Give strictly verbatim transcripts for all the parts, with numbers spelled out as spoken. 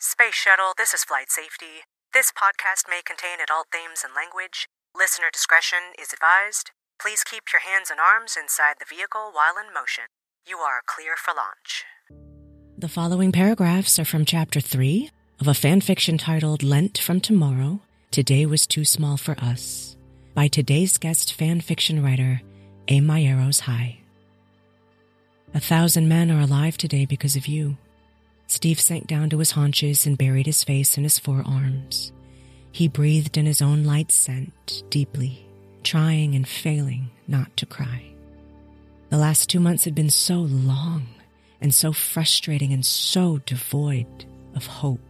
Space Shuttle, this is Flight Safety. This podcast may contain adult themes and language. Listener discretion is advised. Please keep your hands and arms inside the vehicle while in motion. You are clear for launch. The following paragraphs are from Chapter three of a fanfiction titled Lent from Tomorrow, Today Was Too Small for Us, by today's guest fanfiction writer, A. Mayeros High. A thousand men are alive today because of you. Steve sank down to his haunches and buried his face in his forearms. He breathed in his own light scent deeply, trying and failing not to cry. The last two months had been so long and so frustrating and so devoid of hope.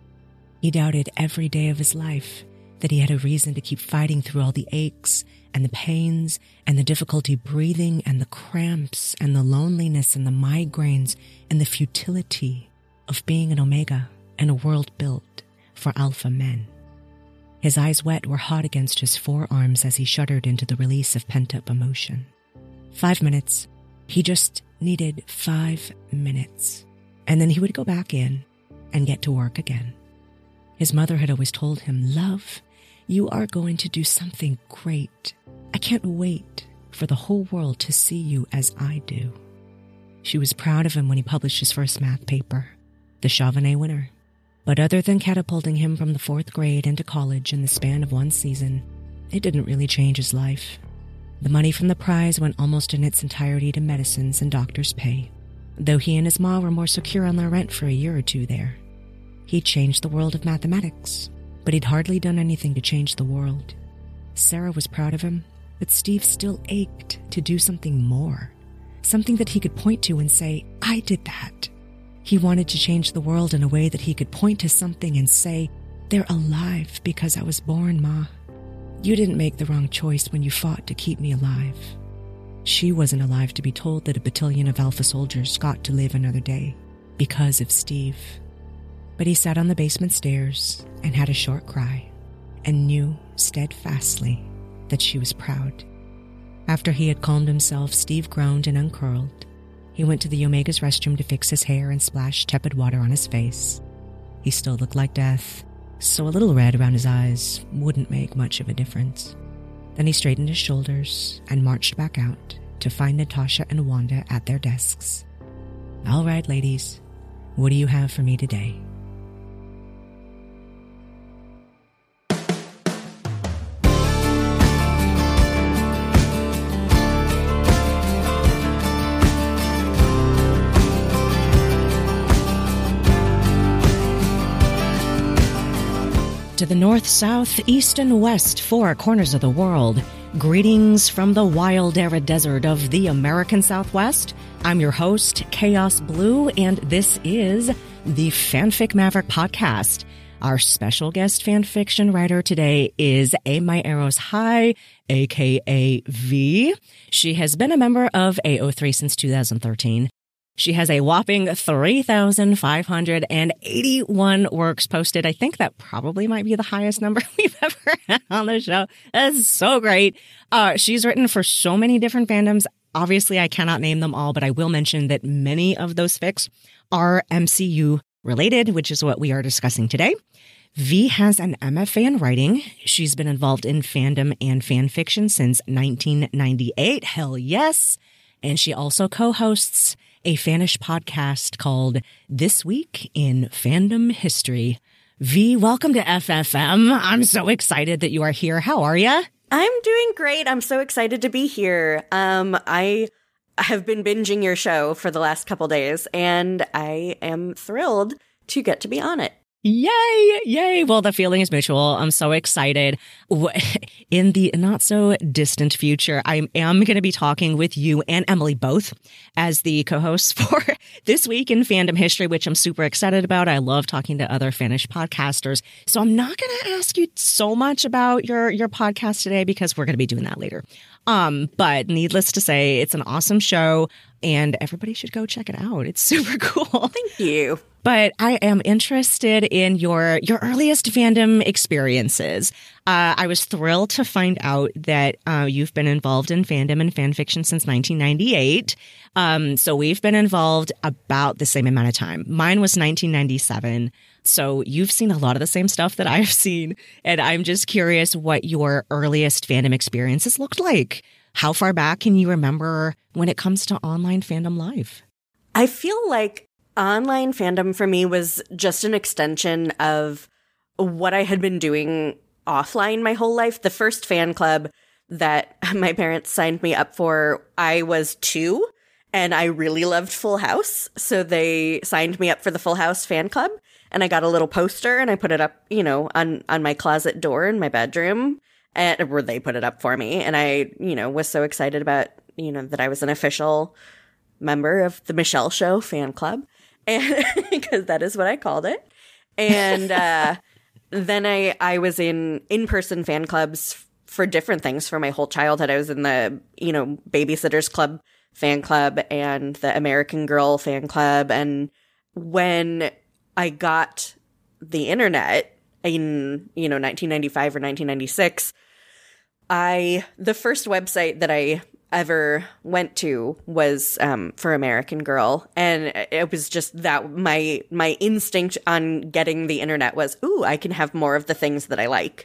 He doubted every day of his life that he had a reason to keep fighting through all the aches and the pains and the difficulty breathing and the cramps and the loneliness and the migraines and the futility of being an Omega in a world built for alpha men. His eyes wet were hot against his forearms as he shuddered into the release of pent-up emotion. Five minutes. He just needed five minutes. And then he would go back in and get to work again. His mother had always told him, "Love, you are going to do something great. I can't wait for the whole world to see you as I do." She was proud of him when he published his first math paper, the Chauvenet winner. But other than catapulting him from the fourth grade into college in the span of one season, it didn't really change his life. The money from the prize went almost in its entirety to medicines and doctor's pay, though he and his ma were more secure on their rent for a year or two there. He'd changed the world of mathematics, but he'd hardly done anything to change the world. Sarah was proud of him, but Steve still ached to do something more, something that he could point to and say, "I did that." He wanted to change the world in a way that he could point to something and say, "They're alive because I was born, Ma. You didn't make the wrong choice when you fought to keep me alive." She wasn't alive to be told that a battalion of alpha soldiers got to live another day because of Steve. But he sat on the basement stairs and had a short cry and knew steadfastly that she was proud. After he had calmed himself, Steve groaned and uncurled. He went to the Omega's restroom to fix his hair and splash tepid water on his face. He still looked like death, so a little red around his eyes wouldn't make much of a difference. Then he straightened his shoulders and marched back out to find Natasha and Wanda at their desks. "All right, ladies, what do you have for me today?" To the north, south, east, and west, four corners of the world, greetings from the wild, arid desert of the American Southwest. I'm your host, Chaos Blue, and this is the Fanfic Maverick Podcast. Our special guest fanfiction writer today is A. Mayeros High, a k a. V. She has been a member of A O three since two thousand thirteen. She has a whopping three thousand five hundred eighty-one works posted. I think that probably might be the highest number we've ever had on the show. That's so great. Uh, she's written for so many different fandoms. Obviously, I cannot name them all, but I will mention that many of those fics are M C U related, which is what we are discussing today. V has an M F A in writing. She's been involved in fandom and fan fiction since nineteen ninety-eight. Hell yes. And she also co-hosts a fanish podcast called This Week in Fandom History. V, welcome to F F M. I'm so excited that you are here. How are you? I'm doing great. I'm so excited to be here. Um, I have been binging your show for the last couple days, and I am thrilled to get to be on it. Yay! Yay! Well, the feeling is mutual. I'm so excited. In the not so distant future, I am going to be talking with you and Emily both as the co-hosts for This Week in Fandom History, which I'm super excited about. I love talking to other Finnish podcasters. So I'm not going to ask you so much about your, your podcast today because we're going to be doing that later. Um, but needless to say, it's an awesome show. and everybody should go check it out. It's super cool. Thank you. But I am interested in your your earliest fandom experiences. Uh, I was thrilled to find out that uh, you've been involved in fandom and fan fiction since nineteen ninety-eight. Um, so we've been involved about the same amount of time. Mine was nineteen ninety-seven. So you've seen a lot of the same stuff that I've seen. And I'm just curious what your earliest fandom experiences looked like. How far back can you remember when it comes to online fandom life? I feel like online fandom for me was just an extension of what I had been doing offline my whole life. The first fan club that my parents signed me up for, I was two, and I really loved Full House. So they signed me up for the Full House fan club, and I got a little poster and I put it up, you know, on, on my closet door in my bedroom, and where they put it up for me. And I, you know, was so excited about, you know, that I was an official member of the Michelle Show fan club. And because that is what I called it. And uh, then I, I was in in-person fan clubs for different things for my whole childhood. I was in the, you know, Babysitters Club fan club and the American Girl fan club. And when I got the internet in, you know, nineteen ninety-five or nineteen ninety-six, I, the first website that I ever went to was um, for American Girl, and it was just that my my instinct on getting the internet was, ooh, I can have more of the things that I like.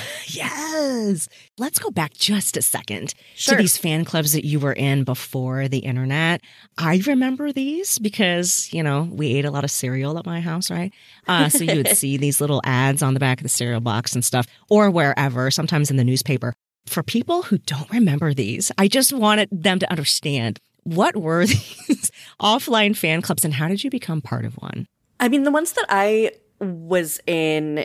Yes. Let's go back just a second Sure. to these fan clubs that you were in before the internet. I remember these because, you know, we ate a lot of cereal at my house, right? Uh, so you would see these little ads on the back of the cereal box and stuff, or wherever, sometimes in the newspaper. For people who don't remember these, I just wanted them to understand, what were these offline fan clubs and how did you become part of one? I mean, the ones that I was in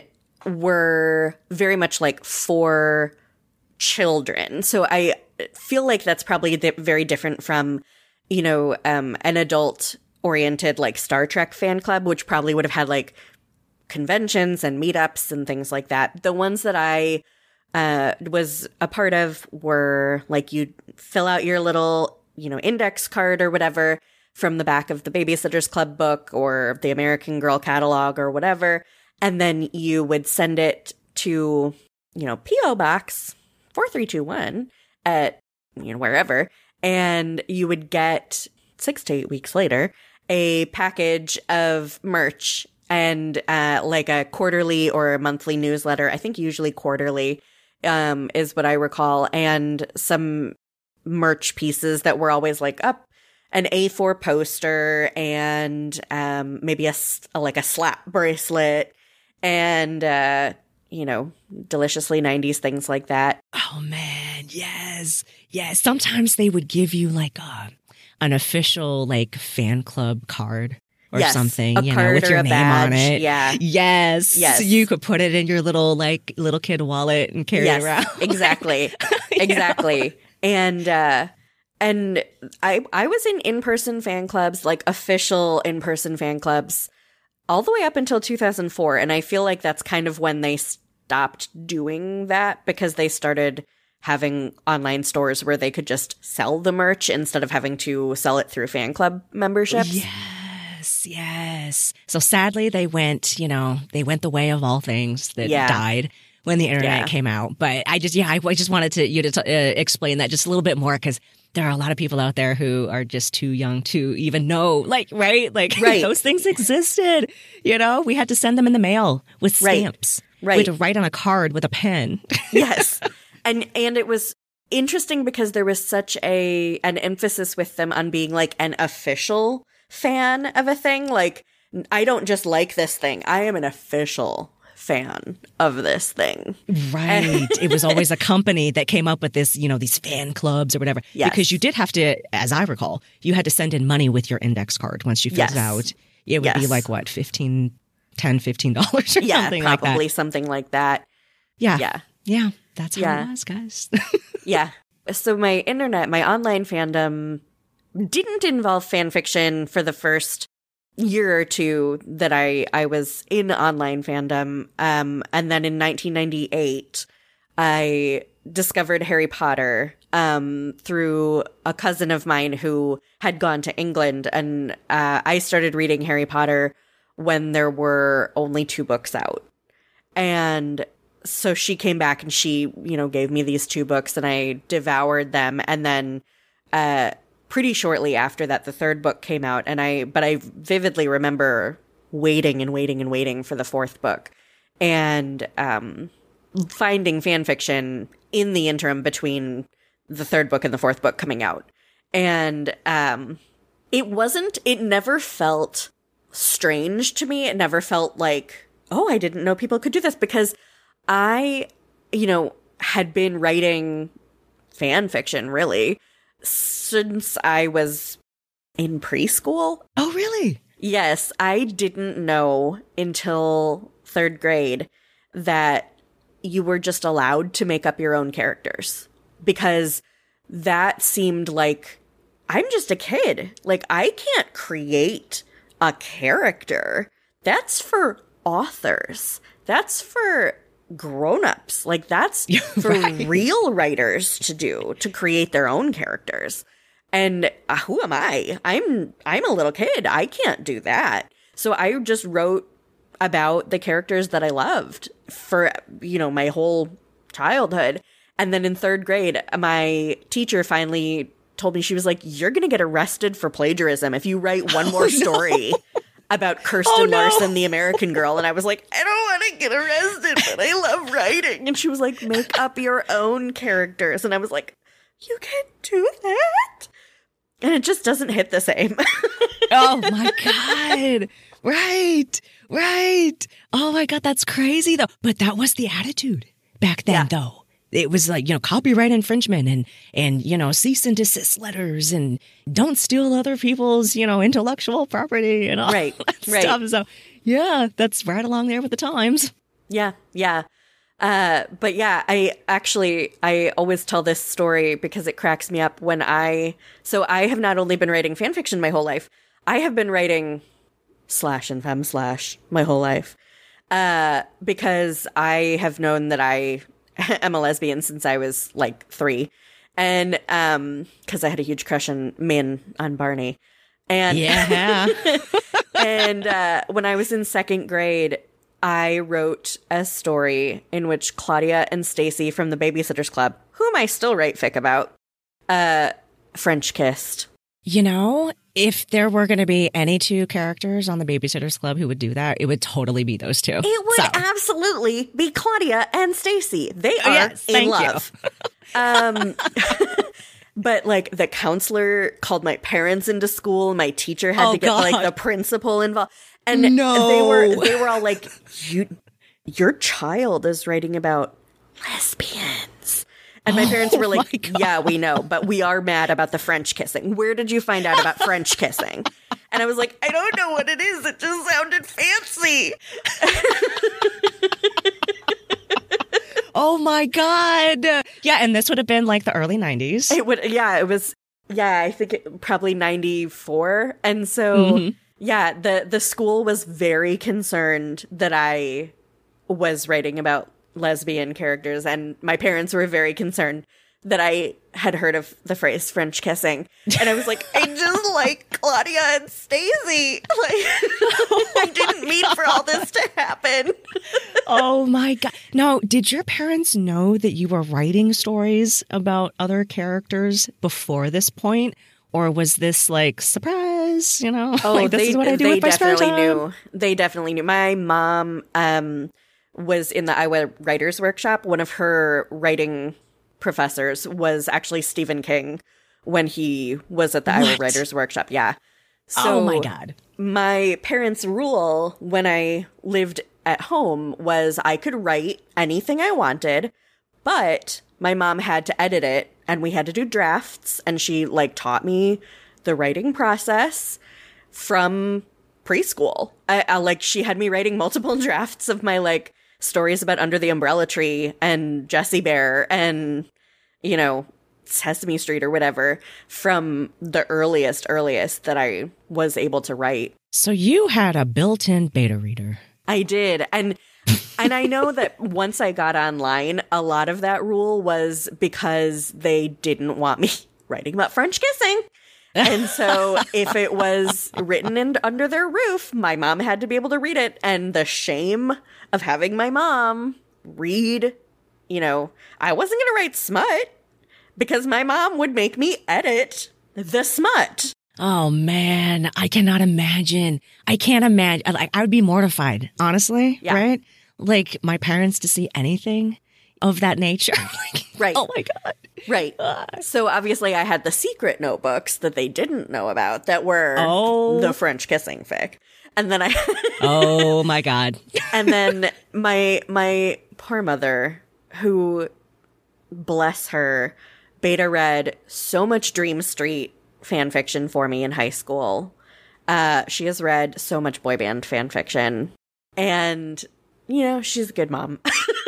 were very much like for children. So I feel like that's probably di- very different from, you know, um, an adult oriented like Star Trek fan club, which probably would have had like conventions and meetups and things like that. The ones that I uh, was a part of were like you'd fill out your little, you know, index card or whatever from the back of the Babysitter's Club book or the American Girl catalog or whatever. And then you would send it to, you know, P O Box four three two one at, you know, wherever. And you would get six to eight weeks later a package of merch and uh, like a quarterly or a monthly newsletter. I think usually quarterly um, is what I recall. And some merch pieces that were always like up. An A four poster and um, maybe a, a like a slap bracelet and, uh, you know, deliciously nineties things like that. Oh, man. Yes. Yes. Sometimes they would give you like a, an official like fan club card or Yes, something, a you know, card with or your a name badge, on it. yeah. Yes. Yes. So you could put it in your little like little kid wallet and carry Yes, it around. exactly. Yeah. Exactly. And, uh, And I I was in in-person fan clubs, like official in-person fan clubs, all the way up until two thousand four. And I feel like that's kind of when they stopped doing that because they started having online stores where they could just sell the merch instead of having to sell it through fan club memberships. Yes, yes. So sadly, they went, you know, they went the way of all things that Yeah. died when the internet Yeah. came out. But I just, yeah, I, I just wanted to you to t- uh, explain that just a little bit more because there are a lot of people out there who are just too young to even know, like, right? Like, Right. those things existed. You know, we had to send them in the mail with Right. stamps. Right. We had to write on a card with a pen. Yes. And and it was interesting because there was such a an emphasis with them on being like an official fan of a thing. Like, I don't just like this thing. I am an official fan of this thing. Right. It was always a company that came up with this, you know, these fan clubs or whatever. Yes. Because you did have to, as I recall, you had to send in money with your index card once you filled Yes. it out. It would be Yes. like, what, fifteen, ten, fifteen dollars or Yeah, something like that. probably something like that. Yeah. Yeah. Yeah. That's how Yeah. it was, guys. Yeah. So my internet, my online fandom didn't involve fan fiction for the first year or two that I, I was in online fandom. Um, and then in nineteen ninety-eight, I discovered Harry Potter um, through a cousin of mine who had gone to England. And uh, I started reading Harry Potter when there were only two books out. And so she came back and she, you know, gave me these two books and I devoured them. And then uh, pretty shortly after that, the third book came out. And I, but I vividly remember waiting and waiting and waiting for the fourth book and um, finding fan fiction in the interim between the third book and the fourth book coming out. And um, it wasn't, it never felt strange to me. It never felt like, oh, I didn't know people could do this, because I, you know, had been writing fan fiction really since I was in preschool. Oh, really? Yes, I didn't know until third grade that you were just allowed to make up your own characters, because that seemed like, I'm just a kid. Like, I can't create a character. That's for authors. That's for grown-ups. Like, that's for right. real writers to do, to create their own characters. And uh, who am I? I'm I'm a little kid. I can't do that. So I just wrote about the characters that I loved for, you know, my whole childhood. And then in third grade, my teacher finally told me, she was like, you're going to get arrested for plagiarism if you write one more oh, story no. about Kirsten oh, no. Larson, the American Girl. And I was like, I don't want to get arrested, but I love writing. And she was like, make up your own characters. And I was like, you can do that? And it just doesn't hit the same. Oh, my God. Right. Right. Oh, my God. That's crazy, though. But that was the attitude back then, yeah. though. It was like, you know, copyright infringement and, and, you know, cease and desist letters and don't steal other people's, you know, intellectual property and all right. that right. stuff. So, yeah, that's right along there with the times. Yeah. Yeah. Uh, but yeah, I actually, I always tell this story because it cracks me up when I, so I have not only been writing fan fiction my whole life, I have been writing slash and femme slash my whole life, uh, because I have known that I am a lesbian since I was like three. And, um, cause I had a huge crush on Min, on Barney. And, yeah. and, uh, when I was in second grade, I wrote a story in which Claudia and Stacy from the Babysitters Club, whom I still write fic about, uh, French kissed. You know, if there were going to be any two characters on the Babysitters Club who would do that, it would totally be those two. It would so. absolutely be Claudia and Stacy. They are yes, in love. um, but like the counselor called my parents into school. My teacher had oh, to get God. like the principal involved. And no. they were they were all like, you, your child is writing about lesbians. And my parents oh were like, yeah, we know, but we are mad about the French kissing. Where did you find out about French kissing? And I was like, I don't know what it is. It just sounded fancy. Oh, my God. Yeah, and this would have been like the early nineties. It would. Yeah, it was. Yeah, I think it, probably ninety-four. And so, mm-hmm. yeah, the, the school was very concerned that I was writing about lesbian characters, and my parents were very concerned that I had heard of the phrase French kissing. And I was like, I just like Claudia and Stacey. Like, I didn't mean for all this to happen. Oh my God. Now, did your parents know that you were writing stories about other characters before this point? Or was this like, surprise, you know? Oh, like, this they, is what I do they with my spare definitely time? knew. They definitely knew. My mom um, was in the Iowa Writers Workshop. One of her writing professors was actually Stephen King when he was at the what? Iowa Writers Workshop. Yeah. So oh my God. My parents' rule when I lived at home was I could write anything I wanted, but my mom had to edit it and we had to do drafts, and she like taught me the writing process from preschool. I, I like she had me writing multiple drafts of my like stories about Under the Umbrella Tree and Jessie Bear and, you know, Sesame Street or whatever from the earliest, earliest that I was able to write. So you had a built-in beta reader. I did. And And I know that once I got online, a lot of that rule was because they didn't want me writing about French kissing. And so if it was written in under their roof, my mom had to be able to read it. And the shame of having my mom read, you know, I wasn't going to write smut because my mom would make me edit the smut. Oh, man, I cannot imagine. I can't imagine. Like, I would be mortified, honestly, Yeah. right? Like, my parents to see anything of that nature. Like, Right. Oh, my God. Right. So obviously I had the secret notebooks that they didn't know about that were Oh. the French kissing fic. And then I Oh, my God. and then my my poor mother, who, bless her, beta read so much Dream Street fan fiction for me in high school. Uh, she has read so much boy band fan fiction. And, you know, she's a good mom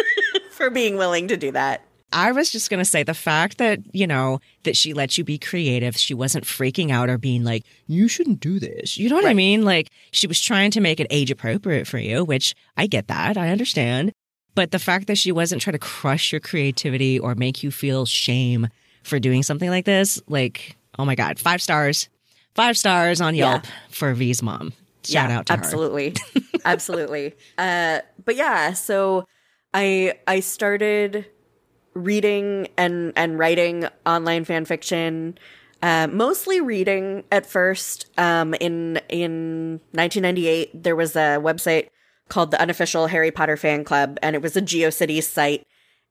for being willing to do that. I was just going to say the fact that, you know, that she let you be creative. She wasn't freaking out or being like, you shouldn't do this. You know what I Right. mean? Like, she was trying to make it age appropriate for you, which I get that. I understand. But the fact that she wasn't trying to crush your creativity or make you feel shame for doing something like this, like, oh my God, five stars. Five stars on Yelp Yeah. for V's mom. Shout yeah, out to her. absolutely. Absolutely. Uh, but yeah, so I I started reading and, and writing online fan fiction, uh, mostly reading at first. Um, in in nineteen ninety-eight, there was a website called the Unofficial Harry Potter Fan Club, and it was a GeoCities site.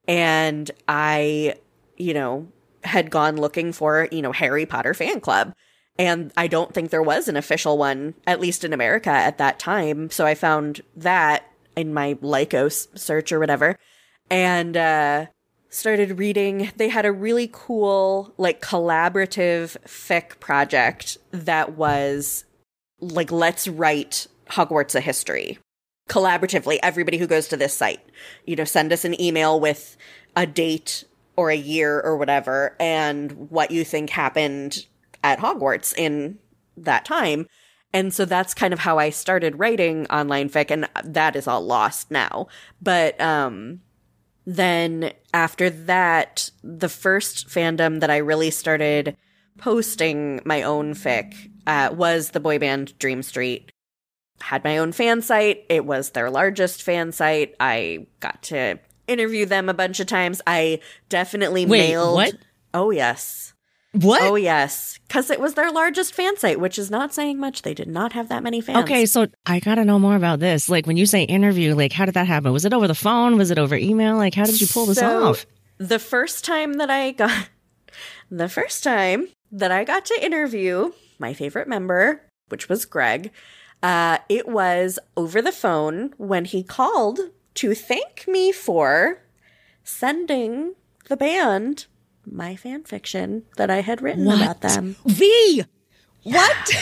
And I, you know, had gone looking for, you know, Harry Potter fan club. And I don't think there was an official one, at least in America at that time. So I found that in my Lycos search or whatever, and uh, started reading. They had a really cool, like, collaborative fic project that was like, let's write Hogwarts a history. Collaboratively, everybody who goes to this site, you know, send us an email with a date or a year or whatever, and what you think happened at Hogwarts in that time. And so that's kind of how I started writing online fic, and that is all lost now. But um, then after that, the first fandom that I really started posting my own fic uh, was the boy band Dream Street. Had my own fan site. It was their largest fan site. I got to interview them a bunch of times. I definitely Wait, mailed. what? Oh, yes. What? Oh, yes. Because it was their largest fan site, which is not saying much. They did not have that many fans. Okay, so I got to know more about this. Like, when you say interview, like, how did that happen? Was it over the phone? Was it over email? Like, how did you pull this So, off? The first time that I got, the first time that I got to interview my favorite member, which was Greg, uh, it was over the phone when he called to thank me for sending the band my fan fiction that I had written What? about them. V! What?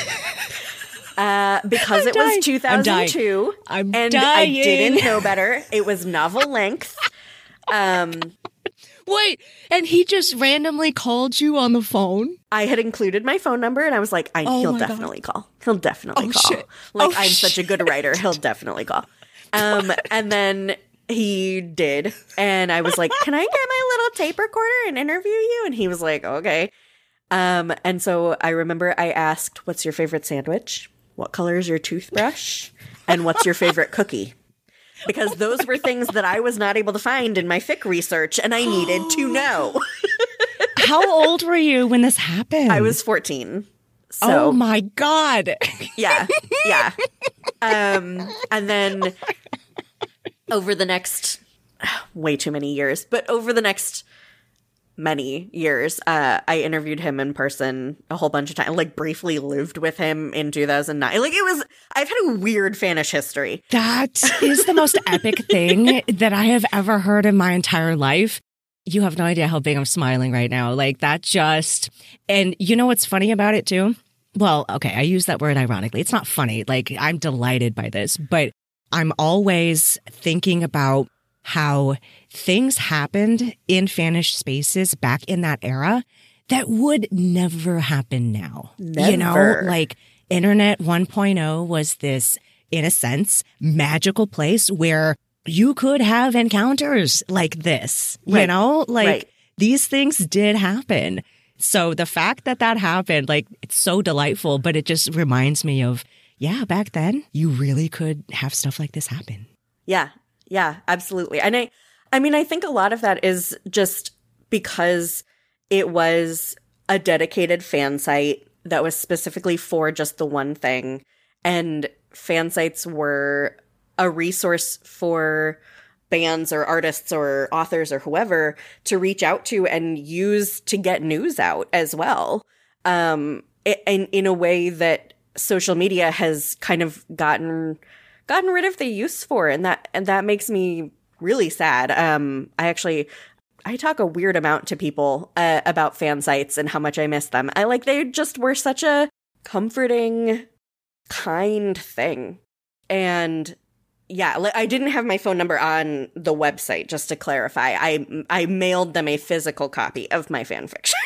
Uh, because I'm it dying. was two thousand two, I'm and dying. I didn't know better. It was novel length. Um, Wait, and he just randomly called you on the phone? I had included my phone number, and I was like, I, Oh he'll my God. definitely call. He'll definitely Oh, call. shit. Like, Oh, I'm such a good writer. He'll definitely call. Um, and then he did, and I was like, can I get my little tape recorder and interview you? And he was like, okay. Um, and so I remember I asked, what's your favorite sandwich? What color is your toothbrush? And what's your favorite cookie? Because those were things that I was not able to find in my fic research, and I needed to know. How old were you when this happened? I was fourteen. So, Oh my God. yeah, yeah. Um, and then over the next, way too many years, but over the next many years, uh, I interviewed him in person a whole bunch of times, like briefly lived with him in two thousand nine. Like, it was, I've had a weird fanish history. That is the most epic thing that I have ever heard in my entire life. You have no idea how big I'm smiling right now. Like, that just, and you know what's funny about it too? Well, okay, I use that word ironically. It's not funny. Like, I'm delighted by this, but I'm always thinking about how things happened in fanish spaces back in that era that would never happen now. You know, Never. like Internet one point oh was this, in a sense, magical place where you could have encounters like this, you Right. know, like Right. these things did happen. So the fact that that happened, like, it's so delightful, but it just reminds me of, yeah, back then you really could have stuff like this happen. Yeah. Yeah, absolutely. And I, I mean, I think a lot of that is just because it was a dedicated fan site that was specifically for just the one thing. And fan sites were a resource for bands or artists or authors or whoever to reach out to and use to get news out as well. Um, in, in a way that social media has kind of gotten gotten rid of the use for. And that and that makes me really sad. Um, I actually... I talk a weird amount to people uh, about fan sites and how much I miss them. I like they just were such a comforting, kind thing. And yeah, I didn't have my phone number on the website, just to clarify. I I mailed them a physical copy of my fan fiction.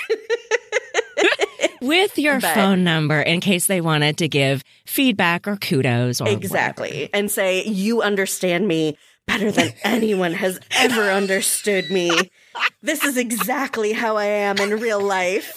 With your But- phone number in case they wanted to give feedback or kudos or Exactly. whatever. And say, you understand me better than anyone has ever understood me. This is exactly how I am in real life.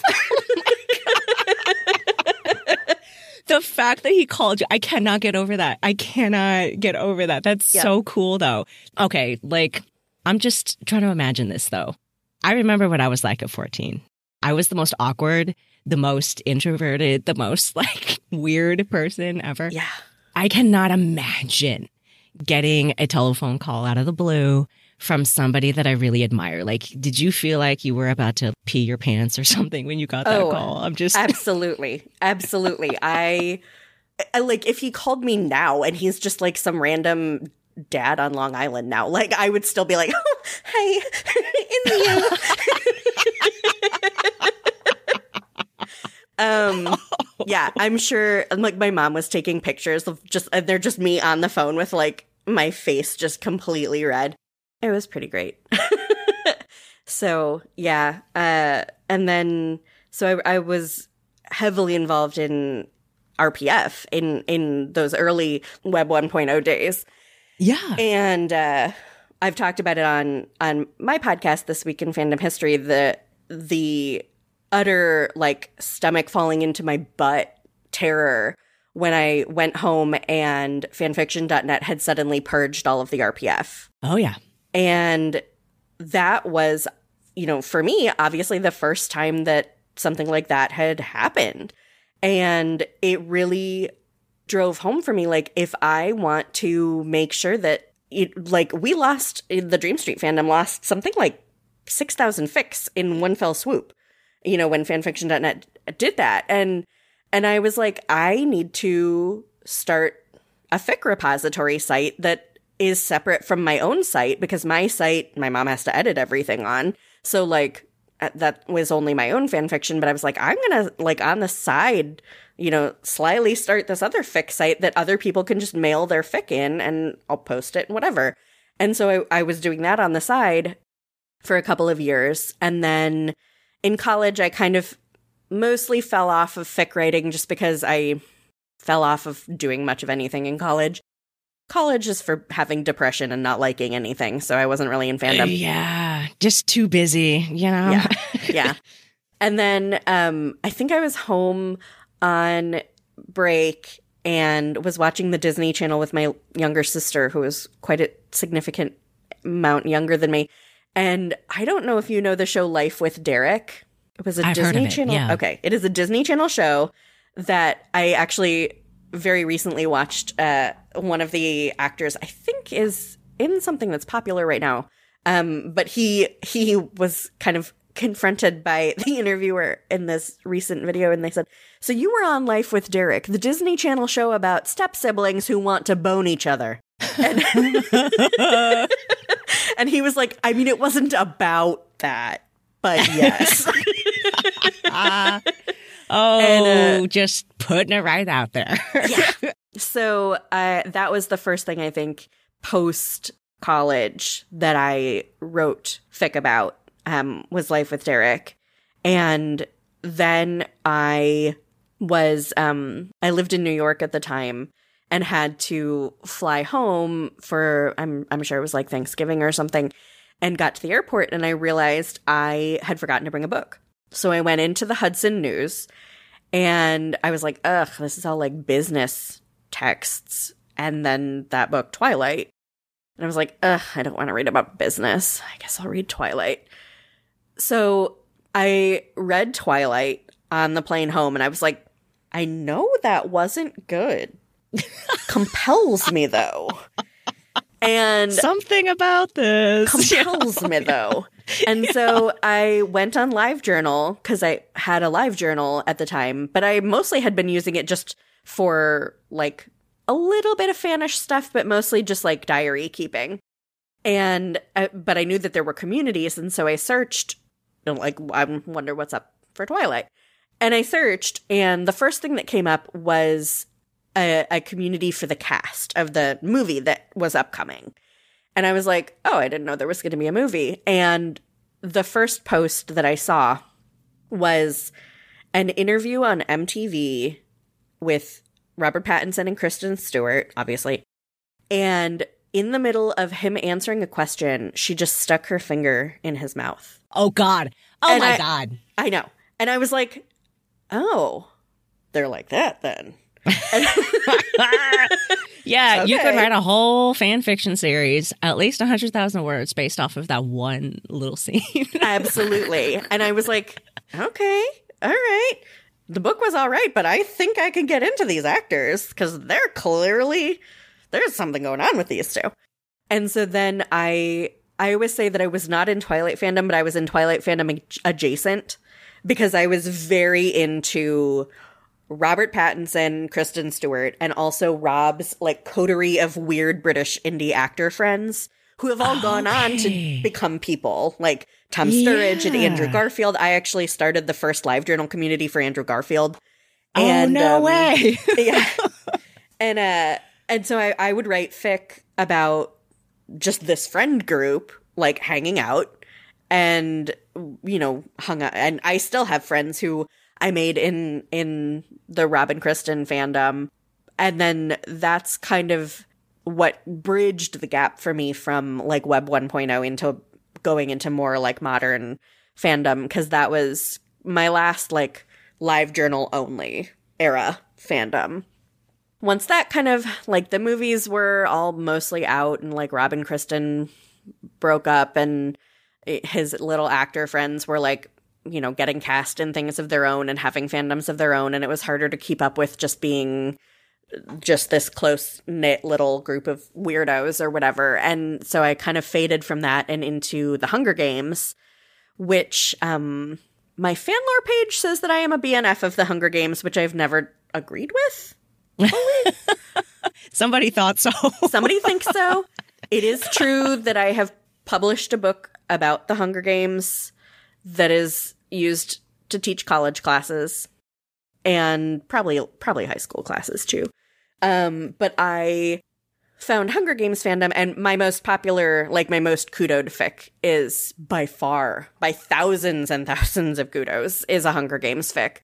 The fact that he called you, I cannot get over that. I cannot get over that. That's Yeah. so cool, though. Okay, like, I'm just trying to imagine this, though. I remember what I was like at fourteen. I was the most awkward, the most introverted, the most, like, weird person ever. Yeah. I cannot imagine getting a telephone call out of the blue from somebody that I really admire. Like, did you feel like you were about to pee your pants or something when you got that Oh, call? I'm just... Absolutely. Absolutely. I, I like if he called me now and he's just like some random dad on Long Island now, like I would still be like, oh, hey, in you. um, yeah, I'm sure like my mom was taking pictures of just, uh, they're just me on the phone with like my face just completely red. It was pretty great. So, yeah. Uh, and then, so I, I was heavily involved in R P F in, in those early Web one point oh days. Yeah. And uh, I've talked about it on, on my podcast, This Week in Fandom History, the, the utter, like, stomach falling into my butt terror when I went home and fanfiction dot net had suddenly purged all of the R P F. Oh, yeah. And that was, you know, for me, obviously the first time that something like that had happened. And it really drove home for me, like, if I want to make sure that, it, like, we lost, the Dream Street fandom lost something like six thousand fics in one fell swoop, you know, when fanfiction dot net did that. And, and I was like, I need to start a fic repository site that is separate from my own site, because my site, my mom has to edit everything on. So, like, that was only my own fan fiction, but I was like, I'm gonna, like, on the side, you know, slyly start this other fic site that other people can just mail their fic in and I'll post it and whatever. And so I, I was doing that on the side for a couple of years. And then in college, I kind of mostly fell off of fic writing just because I fell off of doing much of anything in college. College is for having depression and not liking anything, so I wasn't really in fandom. Yeah, just too busy, you know? Yeah, yeah. And then um, I think I was home on break and was watching the Disney Channel with my younger sister, who was quite a significant amount younger than me. And I don't know if you know the show Life with Derek. It was a I've heard Disney of it, Channel. yeah. Okay, it is a Disney Channel show that I actually very recently watched. Uh, one of the actors, I think, is in something that's popular right now. Um, but he he was kind of confronted by the interviewer in this recent video, and they said, "So you were on Life with Derek, the Disney Channel show about step siblings who want to bone each other." And, and he was like, "I mean, it wasn't about that, but yes." Ah. Oh, And, uh, just putting it right out there. Yeah. So uh, that was the first thing I think post college that I wrote fic about, um, was Life with Derek. And then I was, um, I lived in New York at the time, and had to fly home for, I'm I'm sure it was like Thanksgiving or something, and got to the airport and I realized I had forgotten to bring a book. So I went into the Hudson News and I was like, ugh, this is all like business texts. And then that book, Twilight. And I was like, ugh, I don't want to read about business. I guess I'll read Twilight. So I read Twilight on the plane home and I was like, I know that wasn't good. Compels me, though. And something about this compels me, though. And yeah. So I went on LiveJournal because I had a LiveJournal at the time, but I mostly had been using it just for like a little bit of fanish stuff, but mostly just like diary keeping. And uh, but I knew that there were communities, and so I searched. You know, like, I wonder what's up for Twilight. And I searched, and the first thing that came up was a, a community for the cast of the movie that was upcoming. And I was like, oh, I didn't know there was going to be a movie. And the first post that I saw was an interview on M T V with Robert Pattinson and Kristen Stewart, obviously. And in the middle of him answering a question, she just stuck her finger in his mouth. Oh, God. Oh, and my I, God. I know. And I was like, oh, they're like that then. Yeah, okay. You could write a whole fan fiction series, at least one hundred thousand words based off of that one little scene. Absolutely. And I was like, okay, all right. The book was all right, but I think I can get into these actors because they're clearly, there's something going on with these two. And so then I, I always say that I was not in Twilight fandom, but I was in Twilight fandom adjacent because I was very into Robert Pattinson, Kristen Stewart, and also Rob's like coterie of weird British indie actor friends who have all gone okay. on to become people like Tom Sturridge yeah. and Andrew Garfield. I actually started the first LiveJournal community for Andrew Garfield. And, oh, no um, way. yeah. And, uh, and so I, I would write fic about just this friend group, like hanging out and, you know, hung out. And I still have friends who I made in, in the Rob and Kristen fandom. And then that's kind of what bridged the gap for me from like Web one point oh into going into more like modern fandom, because that was my last like LiveJournal only era fandom. Once that kind of like the movies were all mostly out and like Rob and Kristen broke up and his little actor friends were like, you know, getting cast in things of their own and having fandoms of their own, and it was harder to keep up with just being just this close-knit little group of weirdos or whatever. And so I kind of faded from that and into the Hunger Games, which um, my fan lore page says that I am a B N F of the Hunger Games, which I've never agreed with. Somebody thought so. Somebody thinks so. It is true that I have published a book about the Hunger Games that is used to teach college classes and probably probably high school classes too. Um, but I found Hunger Games fandom, and my most popular, like my most kudoed fic is by far, by thousands and thousands of kudos, is a Hunger Games fic.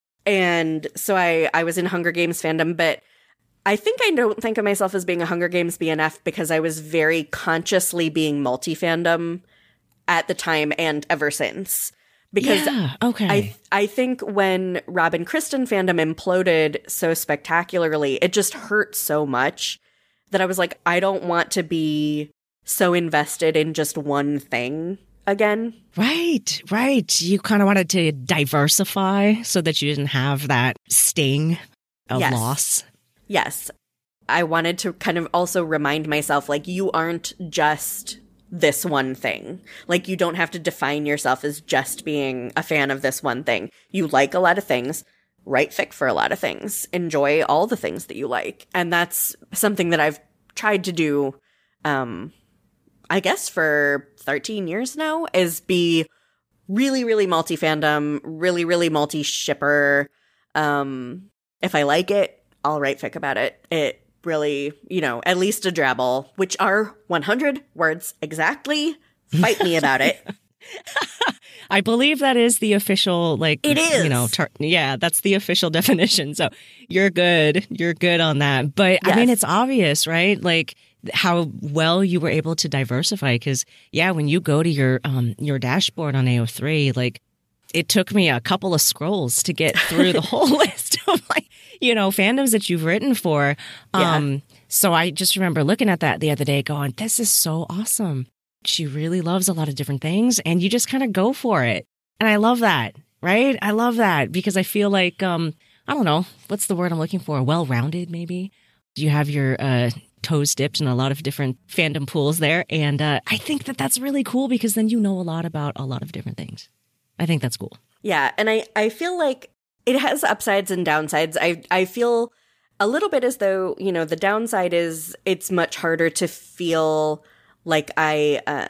And so I, I was in Hunger Games fandom, but I think I don't think of myself as being a Hunger Games B N F because I was very consciously being multi-fandom at the time and ever since. Because yeah, okay. I I think when Rob and Kristen fandom imploded so spectacularly, it just hurt so much that I was like, I don't want to be so invested in just one thing again. Right, right. You kind of wanted to diversify so that you didn't have that sting of yes. loss. Yes. I wanted to kind of also remind myself, like, you aren't just this one thing. Like, you don't have to define yourself as just being a fan of this one thing. You like a lot of things. Write fic for a lot of things. Enjoy all the things that you like. And that's something that I've tried to do, um, I guess for thirteen years now, is be really, really multi-fandom, really, really multi-shipper. Um, if I like it, I'll write fic about it. It really, you know, at least a drabble, which are one hundred words exactly. Fight me about it. I believe that is the official, like, It is. you know, tar- yeah, that's the official definition. So you're good. You're good on that. But Yes. I mean, it's obvious, right? Like how well you were able to diversify. Because, yeah, when you go to your um your dashboard on A O three, like it took me a couple of scrolls to get through the whole list of like, you know, fandoms that you've written for. Yeah. Um, so I just remember looking at that the other day going, this is so awesome. She really loves a lot of different things and you just kind of go for it. And I love that, right? I love that because I feel like, um, I don't know, what's the word I'm looking for? Well-rounded, maybe. You have your uh, toes dipped in a lot of different fandom pools there. And uh, I think that that's really cool because then you know a lot about a lot of different things. I think that's cool. Yeah, and I, I feel like it has upsides and downsides. I I feel a little bit as though, you know, the downside is it's much harder to feel like I uh,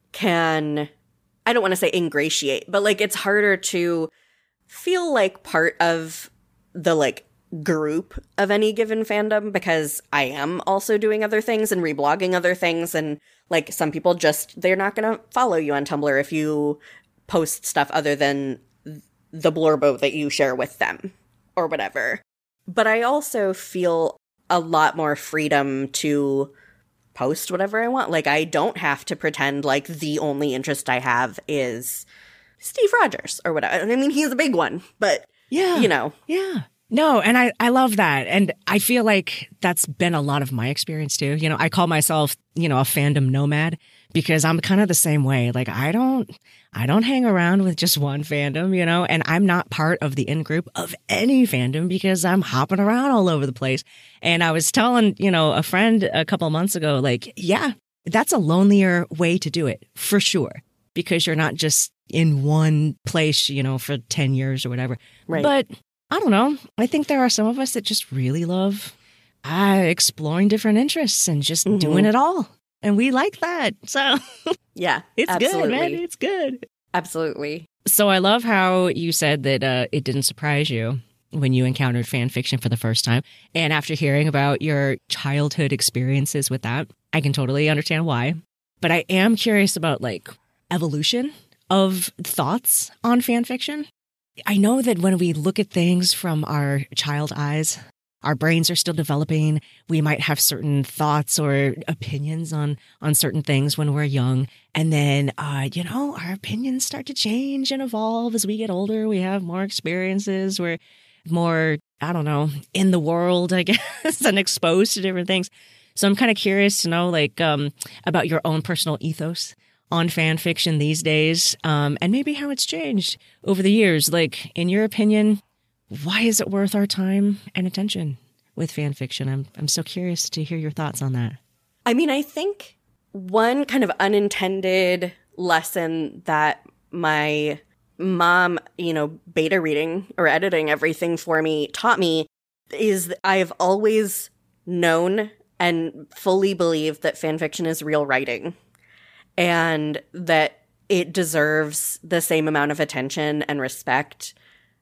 can, I don't want to say ingratiate, but like it's harder to feel like part of the like group of any given fandom because I am also doing other things and reblogging other things. And like some people just, they're not going to follow you on Tumblr if you post stuff other than the blurbo that you share with them or whatever. But I also feel a lot more freedom to post whatever I want. Like I don't have to pretend like the only interest I have is Steve Rogers or whatever. I mean, he's a big one, but Yeah. you know. Yeah. No, and I, I love that. And I feel like that's been a lot of my experience too. You know, I call myself, you know, a fandom nomad because I'm kind of the same way. Like I don't, I don't hang around with just one fandom, you know, and I'm not part of the in-group of any fandom because I'm hopping around all over the place. And I was telling, you know, a friend a couple of months ago, like, yeah, that's a lonelier way to do it for sure. Because you're not just in one place, you know, for ten years or whatever. Right. But I don't know. I think there are some of us that just really love uh, exploring different interests and just Mhm. doing it all. And we like that. So Yeah, it's absolutely. good, man. It's good. Absolutely. So I love how you said that uh, it didn't surprise you when you encountered fan fiction for the first time. And after hearing about your childhood experiences with that, I can totally understand why. But I am curious about like evolution of thoughts on fan fiction. I know that when we look at things from our child eyes, our brains are still developing. We might have certain thoughts or opinions on, on certain things when we're young. And then, uh, you know, our opinions start to change and evolve as we get older. We have more experiences. We're more, I don't know, in the world, I guess, and exposed to different things. So I'm kind of curious to know, like, um, about your own personal ethos on fan fiction these days, um, and maybe how it's changed over the years. Like, in your opinion, why is it worth our time and attention with fan fiction? I'm I'm so curious to hear your thoughts on that. I mean, I think one kind of unintended lesson that my mom, you know, beta reading or editing everything for me taught me is that I've always known and fully believed that fan fiction is real writing and that it deserves the same amount of attention and respect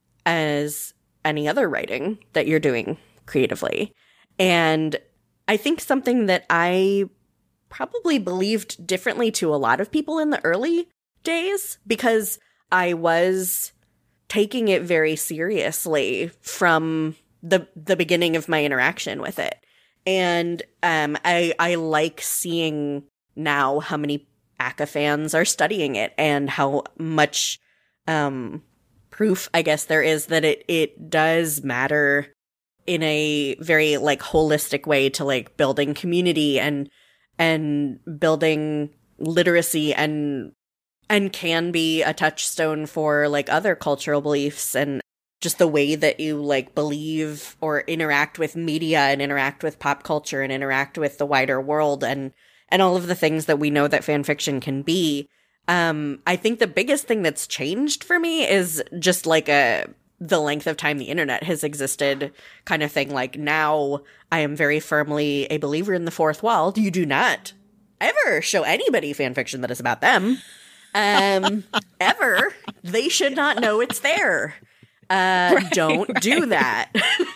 as any other writing that you're doing creatively. And I think something that I probably believed differently to a lot of people in the early days because I was taking it very seriously from the the beginning of my interaction with it. And um, I I like seeing now how many A C C A fans are studying it and how much um, proof, I guess, there is that it it does matter in a very like holistic way to like building community and and building literacy and and can be a touchstone for like other cultural beliefs and just the way that you like believe or interact with media and interact with pop culture and interact with the wider world and and all of the things that we know that fan fiction can be. Um, I think the biggest thing that's changed for me is just like a the length of time the internet has existed kind of thing. Like now I am very firmly a believer in the fourth wall. You do not ever show anybody fan fiction that is about them. Um, ever. They should not know it's there. Uh, right, don't right. do that.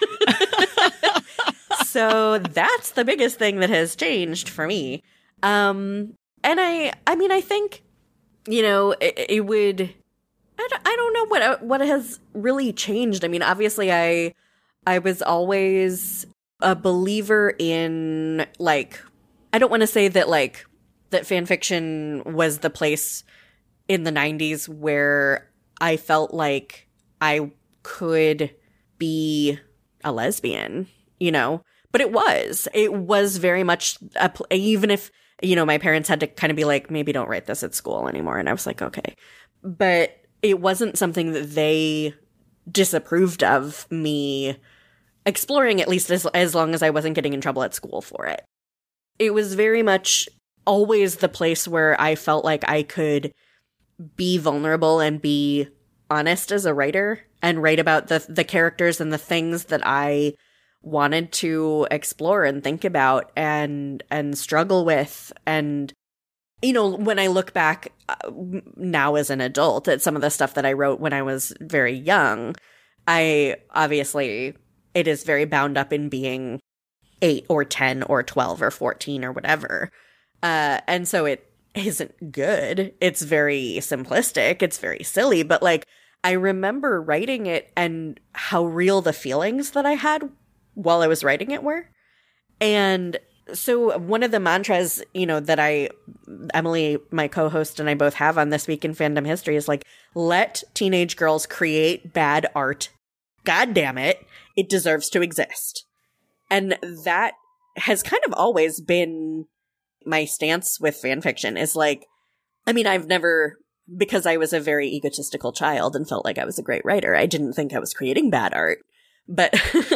So that's the biggest thing that has changed for me. Um, and I, I mean, I think you know, it, it would, I don't, I don't know what, what has really changed. I mean, obviously I, I was always a believer in, like, I don't want to say that, like, that fan fiction was the place in the nineties where I felt like I could be a lesbian, you know, but it was, it was very much, a pl- even if, you know, my parents had to kind of be like, maybe don't write this at school anymore. And I was like, okay. But it wasn't something that they disapproved of me exploring, at least as, as long as I wasn't getting in trouble at school for it. It was very much always the place where I felt like I could be vulnerable and be honest as a writer and write about the the characters and the things that I wanted to explore and think about and and struggle with. And, you know, when I look back uh, now as an adult at some of the stuff that I wrote when I was very young, I obviously, it is very bound up in being eight or ten or twelve or fourteen or whatever. Uh, and so it isn't good. It's very simplistic. It's very silly. But, like, I remember writing it and how real the feelings that I had while I was writing it were. And so one of the mantras, you know, that I, Emily, my co-host, and I both have on This Week in Fandom History is, like, let teenage girls create bad art. God damn it. It deserves to exist. And that has kind of always been my stance with fan fiction, is like, I mean, I've never, because I was a very egotistical child and felt like I was a great writer, I didn't think I was creating bad art. But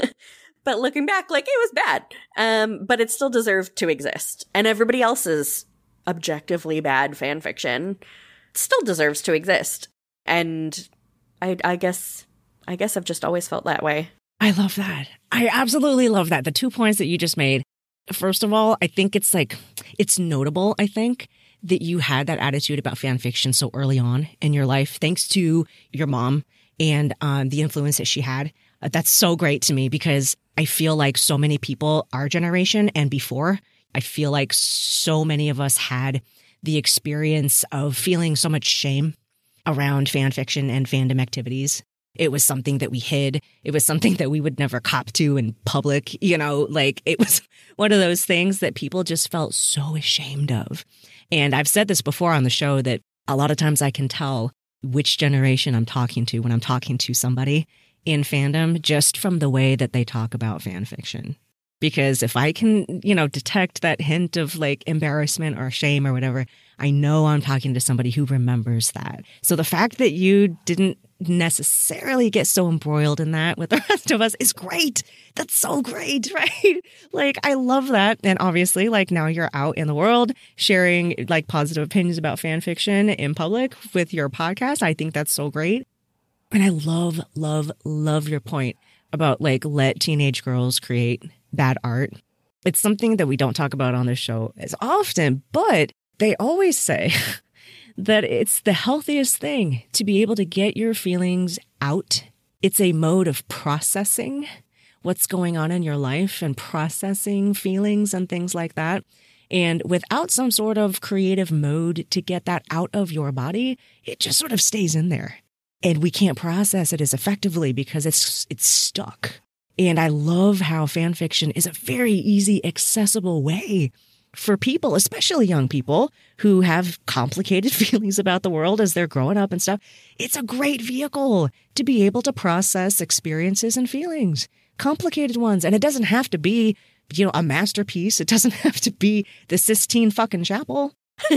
but looking back, like, it was bad. Um, but it still deserved to exist. And everybody else's objectively bad fan fiction still deserves to exist. And I I guess I guess I've just always felt that way. I love that. I absolutely love that. The two points that you just made. First of all, I think it's like, it's notable, I think, that you had that attitude about fan fiction so early on in your life, thanks to your mom and um, the influence that she had. Uh, that's so great to me, because I feel like so many people, our generation and before, I feel like so many of us had the experience of feeling so much shame around fan fiction and fandom activities. It was something that we hid. It was something that we would never cop to in public. You know, like, it was one of those things that people just felt so ashamed of. And I've said this before on the show that a lot of times I can tell which generation I'm talking to when I'm talking to somebody in fandom just from the way that they talk about fan fiction. Because if I can, you know, detect that hint of, like, embarrassment or shame or whatever, I know I'm talking to somebody who remembers that. So the fact that you didn't necessarily get so embroiled in that with the rest of us is great. That's so great, right? Like, I love that. And obviously, like, now you're out in the world sharing, like, positive opinions about fan fiction in public with your podcast. I think that's so great. And I love, love, love your point about, like, let teenage girls create bad art. It's something that we don't talk about on this show as often, but they always say that it's the healthiest thing to be able to get your feelings out. It's a mode of processing what's going on in your life and processing feelings and things like that. And without some sort of creative mode to get that out of your body, it just sort of stays in there. And we can't process it as effectively because it's it's stuck. And I love how fan fiction is a very easy, accessible way for people, especially young people who have complicated feelings about the world as they're growing up and stuff. It's a great vehicle to be able to process experiences and feelings, complicated ones. And it doesn't have to be, you know, a masterpiece. It doesn't have to be the Sistine fucking Chapel.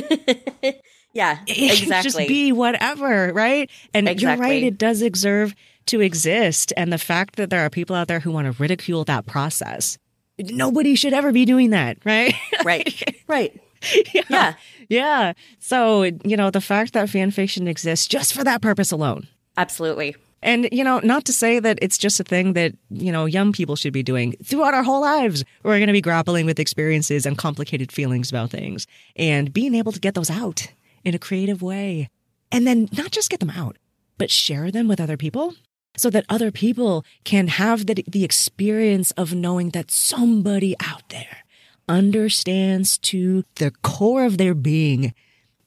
Yeah, it exactly. can just be whatever, right? And exactly. You're right, it does deserve to exist. And the fact that there are people out there who want to ridicule that process, nobody should ever be doing that, right? Right, right. Yeah. yeah. Yeah. So, you know, the fact that fan fiction exists just for that purpose alone. Absolutely. And, you know, not to say that it's just a thing that, you know, young people should be doing. Throughout our whole lives, we're going to be grappling with experiences and complicated feelings about things and being able to get those out in a creative way. And then not just get them out, but share them with other people so that other people can have the, the experience of knowing that somebody out there understands to the core of their being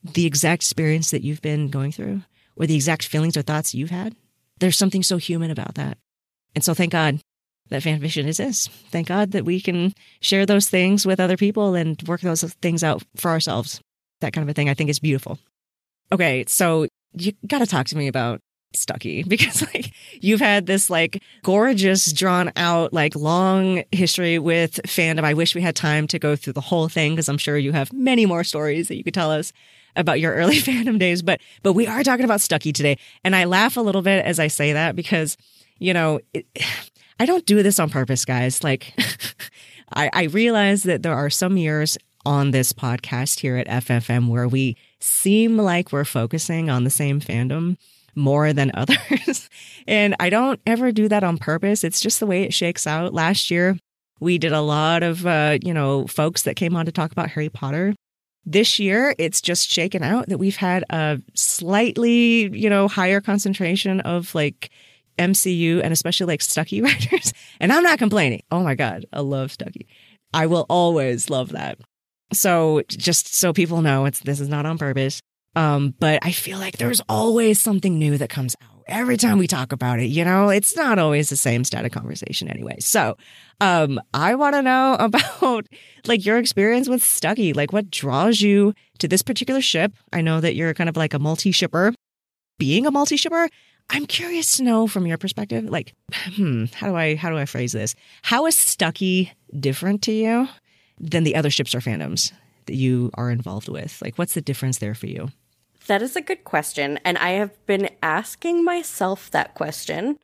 the exact experience that you've been going through or the exact feelings or thoughts you've had. There's something so human about that. And so thank God that fanfiction exists. Thank God that we can share those things with other people and work those things out for ourselves. That kind of a thing I think is beautiful. Okay, so you got to talk to me about Stucky, because like you've had this like gorgeous, drawn out, like long history with fandom. I wish we had time to go through the whole thing, because I'm sure you have many more stories that you could tell us about your early fandom days. But but we are talking about Stucky today, and I laugh a little bit as I say that because, you know, it, I don't do this on purpose, guys. Like I, I realize that there are some years on this podcast here at F F M where we seem like we're focusing on the same fandom more than others. And I don't ever do that on purpose. It's just the way it shakes out. Last year, we did a lot of, uh, you know, folks that came on to talk about Harry Potter. This year, it's just shaken out that we've had a slightly, you know, higher concentration of like M C U and especially like Stucky writers. And I'm not complaining. Oh my God, I love Stucky. I will always love that. So just so people know, it's this is not on purpose. Um, but I feel like there's always something new that comes out every time we talk about it. You know, it's not always the same static conversation anyway. So, um, I want to know about like your experience with Stucky. Like, what draws you to this particular ship? I know that you're kind of like a multi-shipper. Being a multi-shipper, I'm curious to know from your perspective. Like, hmm, how do I how do I phrase this? How is Stucky different to you than the other ships or fandoms that you are involved with? Like, what's the difference there for you? That is a good question. And I have been asking myself that question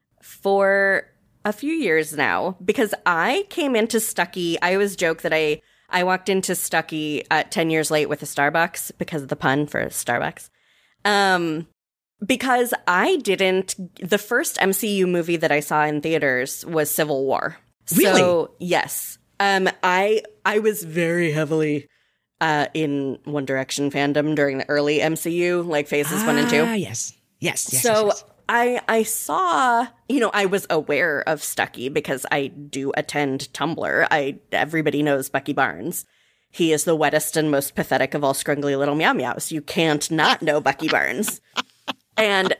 for a few years now, because I came into Stucky. I always joke that I, I walked into Stucky at ten years late with a Starbucks because of the pun for Starbucks. Um, because I didn't, the first M C U movie that I saw in theaters was Civil War. Really? So, yes. Um, I, I was very heavily Uh, in One Direction fandom during the early M C U, like phases ah, one and two. Ah, yes. Yes, yes. So yes, yes. I I saw, you know, I was aware of Stucky because I do attend Tumblr. I everybody knows Bucky Barnes. He is the wettest and most pathetic of all scrungly little meow meows. You can't not know Bucky Barnes. And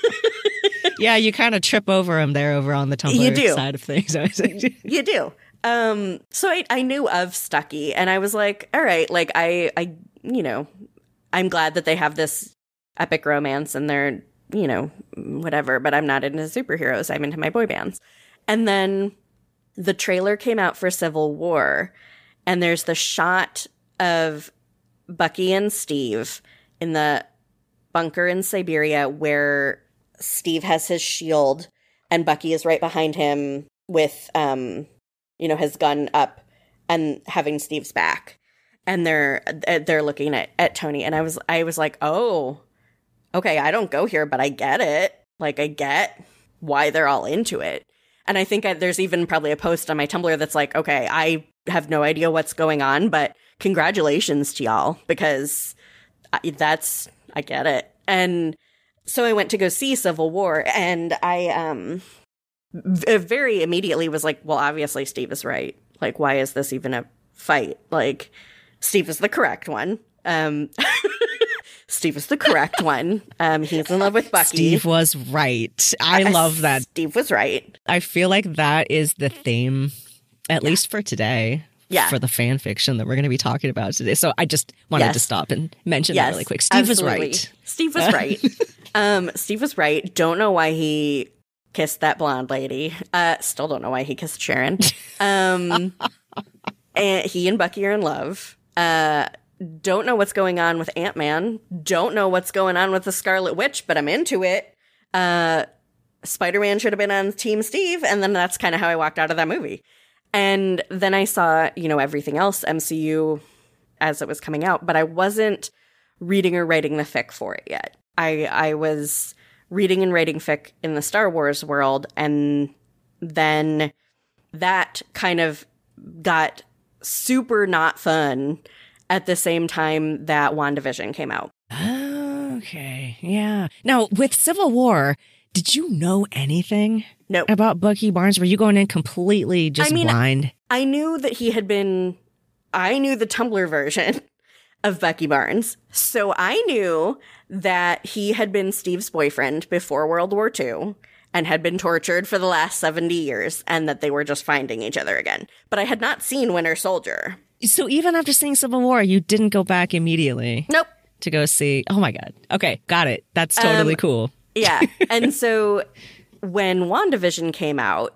yeah, you kind of trip over him there over on the Tumblr you do. side of things. You do. Um, so I, I knew of Stucky, and I was like, all right, like I, I, you know, I'm glad that they have this epic romance and they're, you know, whatever, but I'm not into superheroes. I'm into my boy bands. And then the trailer came out for Civil War, and there's the shot of Bucky and Steve in the bunker in Siberia where Steve has his shield and Bucky is right behind him with, um, you know, his gun up and having Steve's back. And they're they're looking at, at Tony. And I was I was like, oh, okay, I don't go here, but I get it. Like, I get why they're all into it. And I think I, there's even probably a post on my Tumblr that's like, okay, I have no idea what's going on, but congratulations to y'all, because I, that's, I get it. And so I went to go see Civil War, and I, um... very immediately was like, well, obviously Steve is right. Like, why is this even a fight? Like, Steve is the correct one. Um, Steve is the correct one. Um, he's in love with Bucky. Steve was right. I uh, love that. Steve was right. I feel like that is the theme, at yeah. least for today. Yeah. For the fan fiction that we're going to be talking about today. So I just wanted yes. to stop and mention yes, that really quick. Steve absolutely. was right. Steve was right. um, Steve was right. Don't know why he kissed that blonde lady. Uh, still don't know why he kissed Sharon. Um, and he and Bucky are in love. Uh, don't know what's going on with Ant-Man. Don't know what's going on with the Scarlet Witch, but I'm into it. Uh, Spider-Man should have been on Team Steve, and then that's kind of how I walked out of that movie. And then I saw, you know, everything else M C U as it was coming out, but I wasn't reading or writing the fic for it yet. I I was reading and writing fic in the Star Wars world, and then that kind of got super not fun at the same time that WandaVision came out. Okay, yeah. Now, with Civil War, did you know anything no. about Bucky Barnes? Were you going in completely just I mean, blind? I knew that he had been... I knew the Tumblr version of Bucky Barnes. So I knew that he had been Steve's boyfriend before World War Two and had been tortured for the last seventy years and that they were just finding each other again. But I had not seen Winter Soldier. So even after seeing Civil War, you didn't go back immediately? Nope. To go see. Oh my God. Okay. Got it. That's totally um, cool. Yeah. And so when WandaVision came out,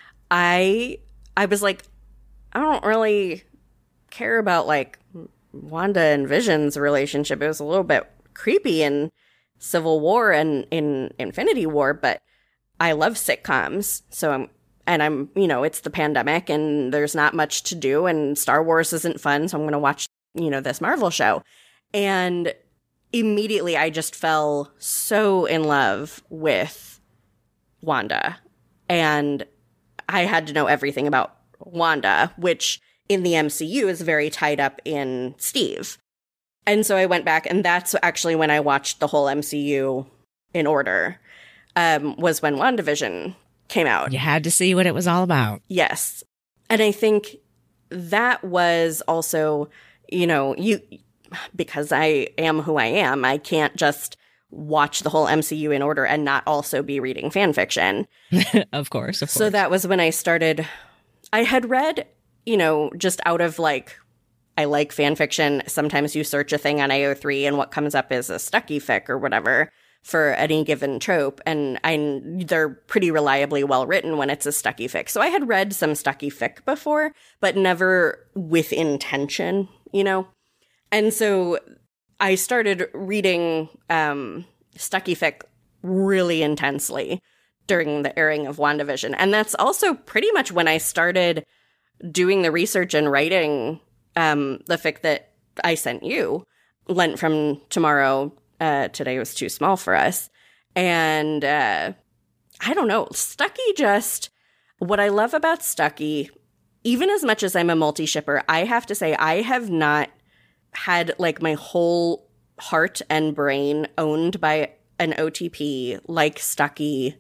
I I was like, I don't really care about like Wanda and Vision's relationship. It was a little bit creepy in Civil War and in Infinity War, but I love sitcoms. So I'm, and I'm, you know, it's the pandemic and there's not much to do and Star Wars isn't fun. So I'm going to watch, you know, this Marvel show. And immediately I just fell so in love with Wanda. And I had to know everything about Wanda, which in the M C U is very tied up in Steve. And so I went back, and that's actually when I watched the whole M C U in order, um, was when WandaVision came out. You had to see what it was all about. Yes. And I think that was also, you know, you because I am who I am, I can't just watch the whole M C U in order and not also be reading fan fiction. Of course, of course. So that was when I started. I had read, you know, just out of like, I like fan fiction. Sometimes you search a thing on A O three and what comes up is a Stucky fic or whatever for any given trope. And I, they're pretty reliably well written when it's a Stucky fic. So I had read some Stucky fic before, but never with intention, you know? And so I started reading um, Stucky fic really intensely during the airing of WandaVision. And that's also pretty much when I started doing the research and writing um, the fic that I sent you, Lent from Tomorrow, uh, Today Was Too Small for Us. And uh, I don't know, Stucky just, what I love about Stucky, even as much as I'm a multi-shipper, I have to say I have not had like my whole heart and brain owned by an O T P like Stucky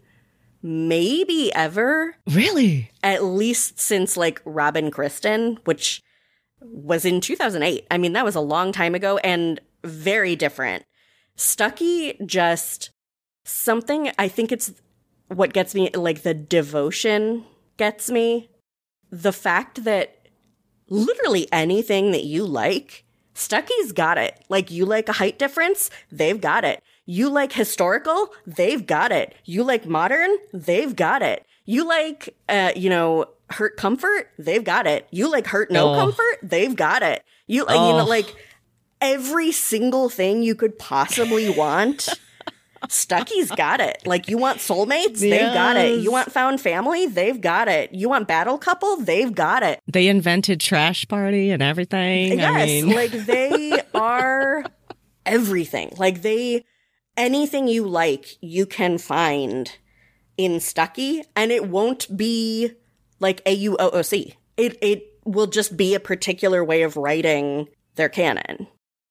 maybe ever. Really? At least since like Robin Kristen, which was in two thousand eight. I mean, that was a long time ago and very different. Stucky just something, I think it's what gets me, like the devotion gets me. The fact that literally anything that you like, Stucky's got it. Like you like a height difference, they've got it. You like historical, they've got it. You like modern, they've got it. You like, uh, you know, hurt comfort, they've got it. You like hurt no oh. comfort, they've got it. You, oh. you know, like every single thing you could possibly want, Stucky's got it. Like you want soulmates, they've yes. got it. You want found family, they've got it. You want battle couple, they've got it. They invented Trash Party and everything. Yes, I mean. Like they are everything. Like they, anything you like, you can find in Stucky, and it won't be like A U O O C. It it will just be a particular way of writing their canon.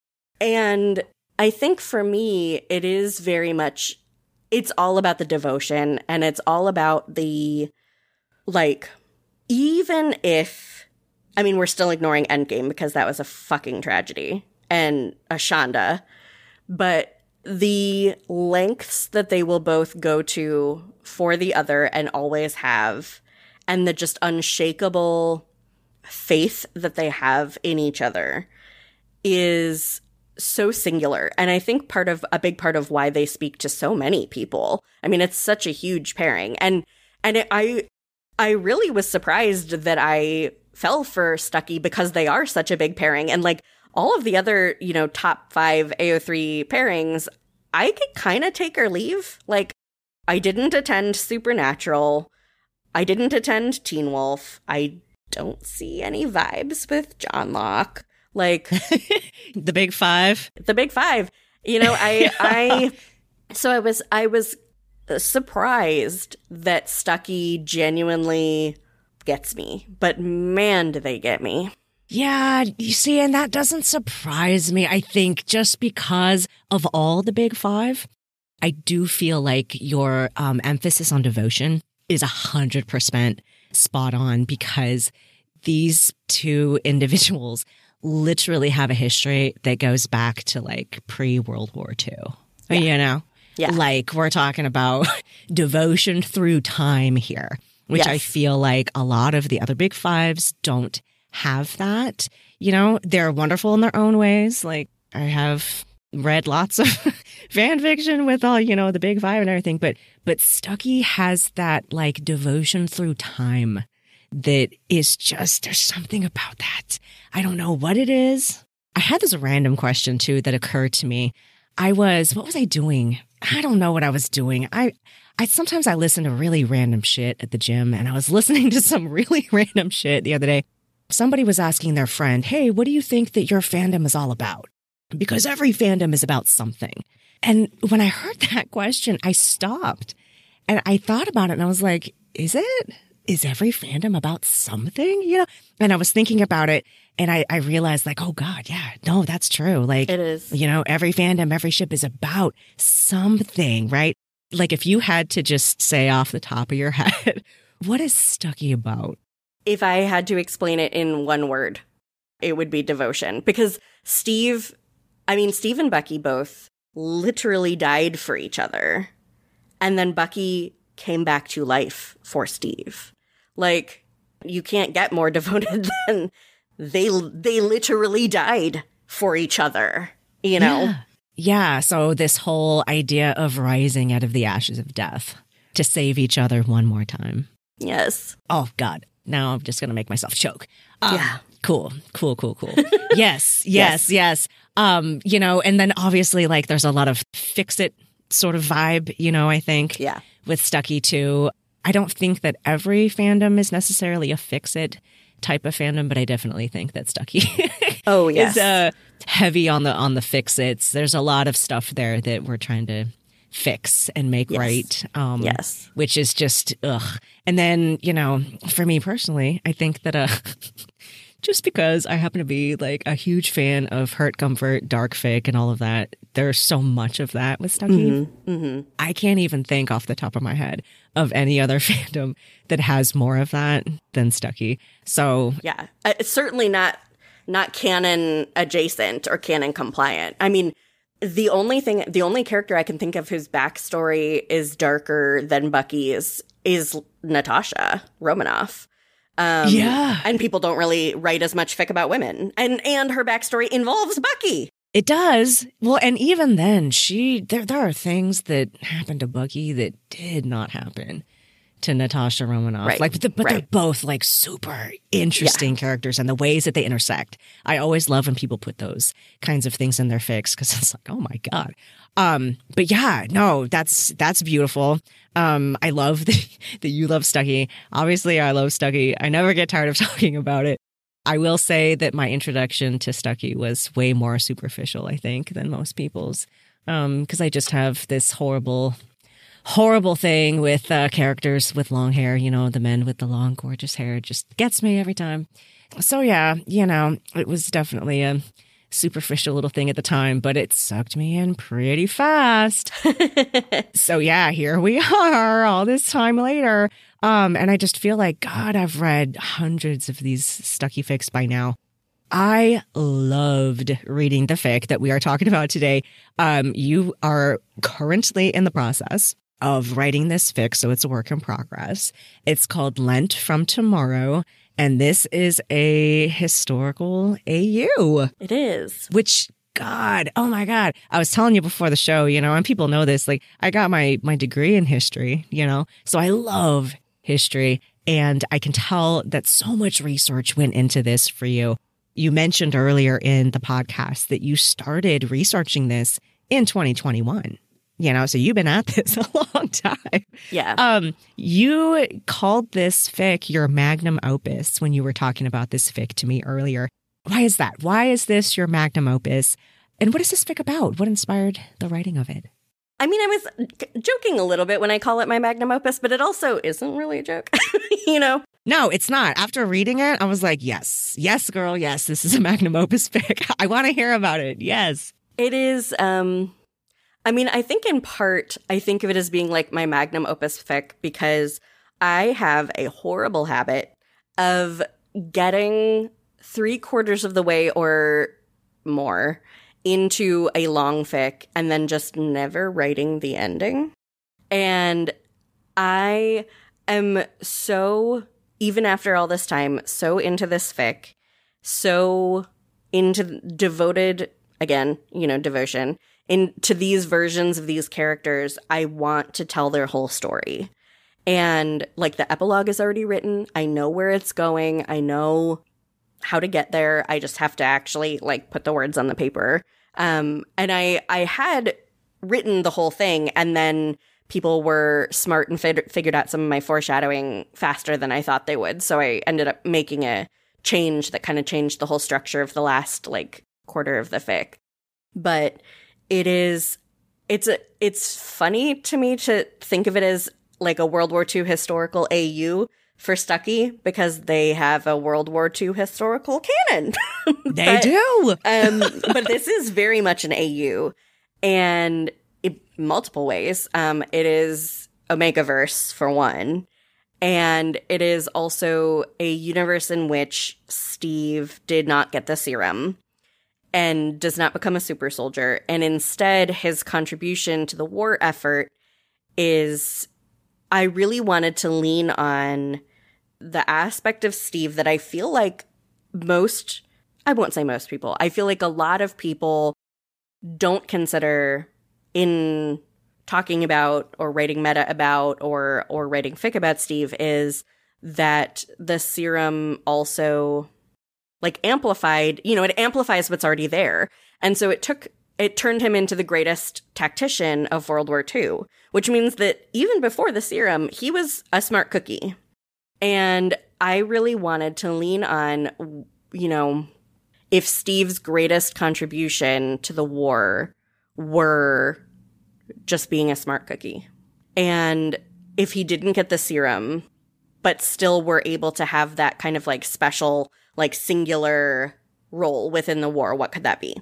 And I think for me, it is very much, it's all about the devotion, and it's all about the, like, even if, I mean, we're still ignoring Endgame because that was a fucking tragedy, and a Shonda, but the lengths that they will both go to for the other and always have, and the just unshakable faith that they have in each other is so singular. And I think part of a big part of why they speak to so many people. I mean, it's such a huge pairing. And and it, I I really was surprised that I fell for Stucky because they are such a big pairing. And like all of the other, you know, top five A O three pairings, I could kind of take or leave. Like I didn't attend Supernatural. I didn't attend Teen Wolf. I don't see any vibes with John Locke. Like the big five, the big five, you know, I, I, so I was, I was surprised that Stucky genuinely gets me, but man, do they get me. Yeah, you see, and that doesn't surprise me. I think just because of all the big five, I do feel like your um, emphasis on devotion is a hundred percent spot on because these two individuals literally have a history that goes back to like pre-World War Two. Yeah. You know? Yeah. Like we're talking about devotion through time here, which yes. I feel like a lot of the other big fives don't have that. You know, they're wonderful in their own ways. Like I have read lots of fan fiction with all, you know, the big five and everything. But but Stucky has that like devotion through time that is just, there's something about that. I don't know what it is. I had this random question too that occurred to me. I was, what was I doing? I don't know what I was doing. I, I sometimes I listen to really random shit at the gym, and I was listening to some really random shit the other day. Somebody was asking their friend, hey, what do you think that your fandom is all about? Because every fandom is about something. And when I heard that question, I stopped and I thought about it and I was like, is it? Is every fandom about something? You know? And I was thinking about it and I, I realized like, oh God, yeah, no, that's true. Like, it is. You know, every fandom, every ship is about something, right? Like if you had to just say off the top of your head, what is Stucky about? If I had to explain it in one word, it would be devotion. Because Steve, I mean, Steve and Bucky both literally died for each other. And then Bucky came back to life for Steve. Like, you can't get more devoted than they they literally died for each other, you know? Yeah. yeah. So this whole idea of rising out of the ashes of death to save each other one more time. Yes. Oh, God. Now I'm just going to make myself choke. Um, yeah. Cool, cool, cool, cool. yes, yes, yes, yes. Um, you know, and then obviously like there's a lot of fix-it sort of vibe, you know, I think. Yeah. With Stucky too. I don't think that every fandom is necessarily a fix-it type of fandom, but I definitely think that Stucky oh, yes. is uh, heavy on the on the fix-its. There's a lot of stuff there that we're trying to fix and make yes. right. Um, yes. Which is just, ugh. And then, you know, for me personally, I think that uh, just because I happen to be like a huge fan of Hurt Comfort, Dark Fic, and all of that, there's so much of that with Stucky. Mm-hmm. Mm-hmm. I can't even think off the top of my head of any other fandom that has more of that than Stucky. So yeah, it's certainly not not canon adjacent or canon compliant. I mean, the only thing, the only character I can think of whose backstory is darker than Bucky's is Natasha Romanoff. Um, yeah. And people don't really write as much fic about women. And and her backstory involves Bucky. It does. Well, and even then, she there there are things that happened to Bucky that did not happen to Natasha Romanoff. Right. Like, but, the, but right. they're both like super interesting yeah. characters, and the ways that they intersect. I always love when people put those kinds of things in their fics because it's like, oh my God. Um, but yeah, no, that's that's beautiful. Um, I love that, that you love Stucky. Obviously, I love Stucky. I never get tired of talking about it. I will say that my introduction to Stucky was way more superficial, I think, than most people's. Um, because I just have this horrible, horrible thing with uh, characters with long hair. You know, the men with the long, gorgeous hair just gets me every time. So yeah, you know, it was definitely a superficial little thing at the time, but it sucked me in pretty fast. So yeah, here we are all this time later. Um, and I just feel like, God, I've read hundreds of these Stucky fics by now. I loved reading the fic that we are talking about today. Um, you are currently in the process of writing this fic, so it's a work in progress. It's called Lent from Tomorrow. And this is a historical A U. It is. Which, God, oh my God. I was telling you before the show, you know, and people know this, like I got my, my degree in history, you know, so I love history. And I can tell that so much research went into this for you. You mentioned earlier in the podcast that you started researching this in twenty twenty-one. You know, so you've been at this a long time. Yeah. Um, you called this fic your magnum opus when you were talking about this fic to me earlier. Why is that? Why is this your magnum opus? And what is this fic about? What inspired the writing of it? I mean, I was joking a little bit when I call it my magnum opus, but it also isn't really a joke, you know? No, it's not. After reading it, I was like, yes, yes, girl, yes, this is a magnum opus fic. I want to hear about it. Yes. It is, um... I mean, I think in part, I think of it as being like my magnum opus fic because I have a horrible habit of getting three quarters of the way or more into a long fic and then just never writing the ending. And I am so, even after all this time, so into this fic, so into devoted, again, you know, devotion, into these versions of these characters. I want to tell their whole story. And, like, the epilogue is already written. I know where it's going. I know how to get there. I just have to actually, like, put the words on the paper. Um, and I, I had written the whole thing, and then people were smart and fig- figured out some of my foreshadowing faster than I thought they would. So I ended up making a change that kind of changed the whole structure of the last, like, quarter of the fic. But it is, it's a, it's funny to me to think of it as like a World War Two historical A U for Stucky, because they have a World War Two historical canon. They but, do. um, but this is very much an A U, and in multiple ways. Um, it is Omegaverse, for one, and it is also a universe in which Steve did not get the serum and does not become a super soldier, and instead his contribution to the war effort is, I really wanted to lean on the aspect of Steve that I feel like most, I won't say most people, I feel like a lot of people don't consider in talking about or writing meta about or or writing fic about Steve, is that the serum also, like, amplified, you know, it amplifies what's already there. And so it took, it turned him into the greatest tactician of World War Two, which means that even before the serum, he was a smart cookie. And I really wanted to lean on, you know, if Steve's greatest contribution to the war were just being a smart cookie. And if he didn't get the serum, but still were able to have that kind of, like, special, like, singular role within the war, what could that be?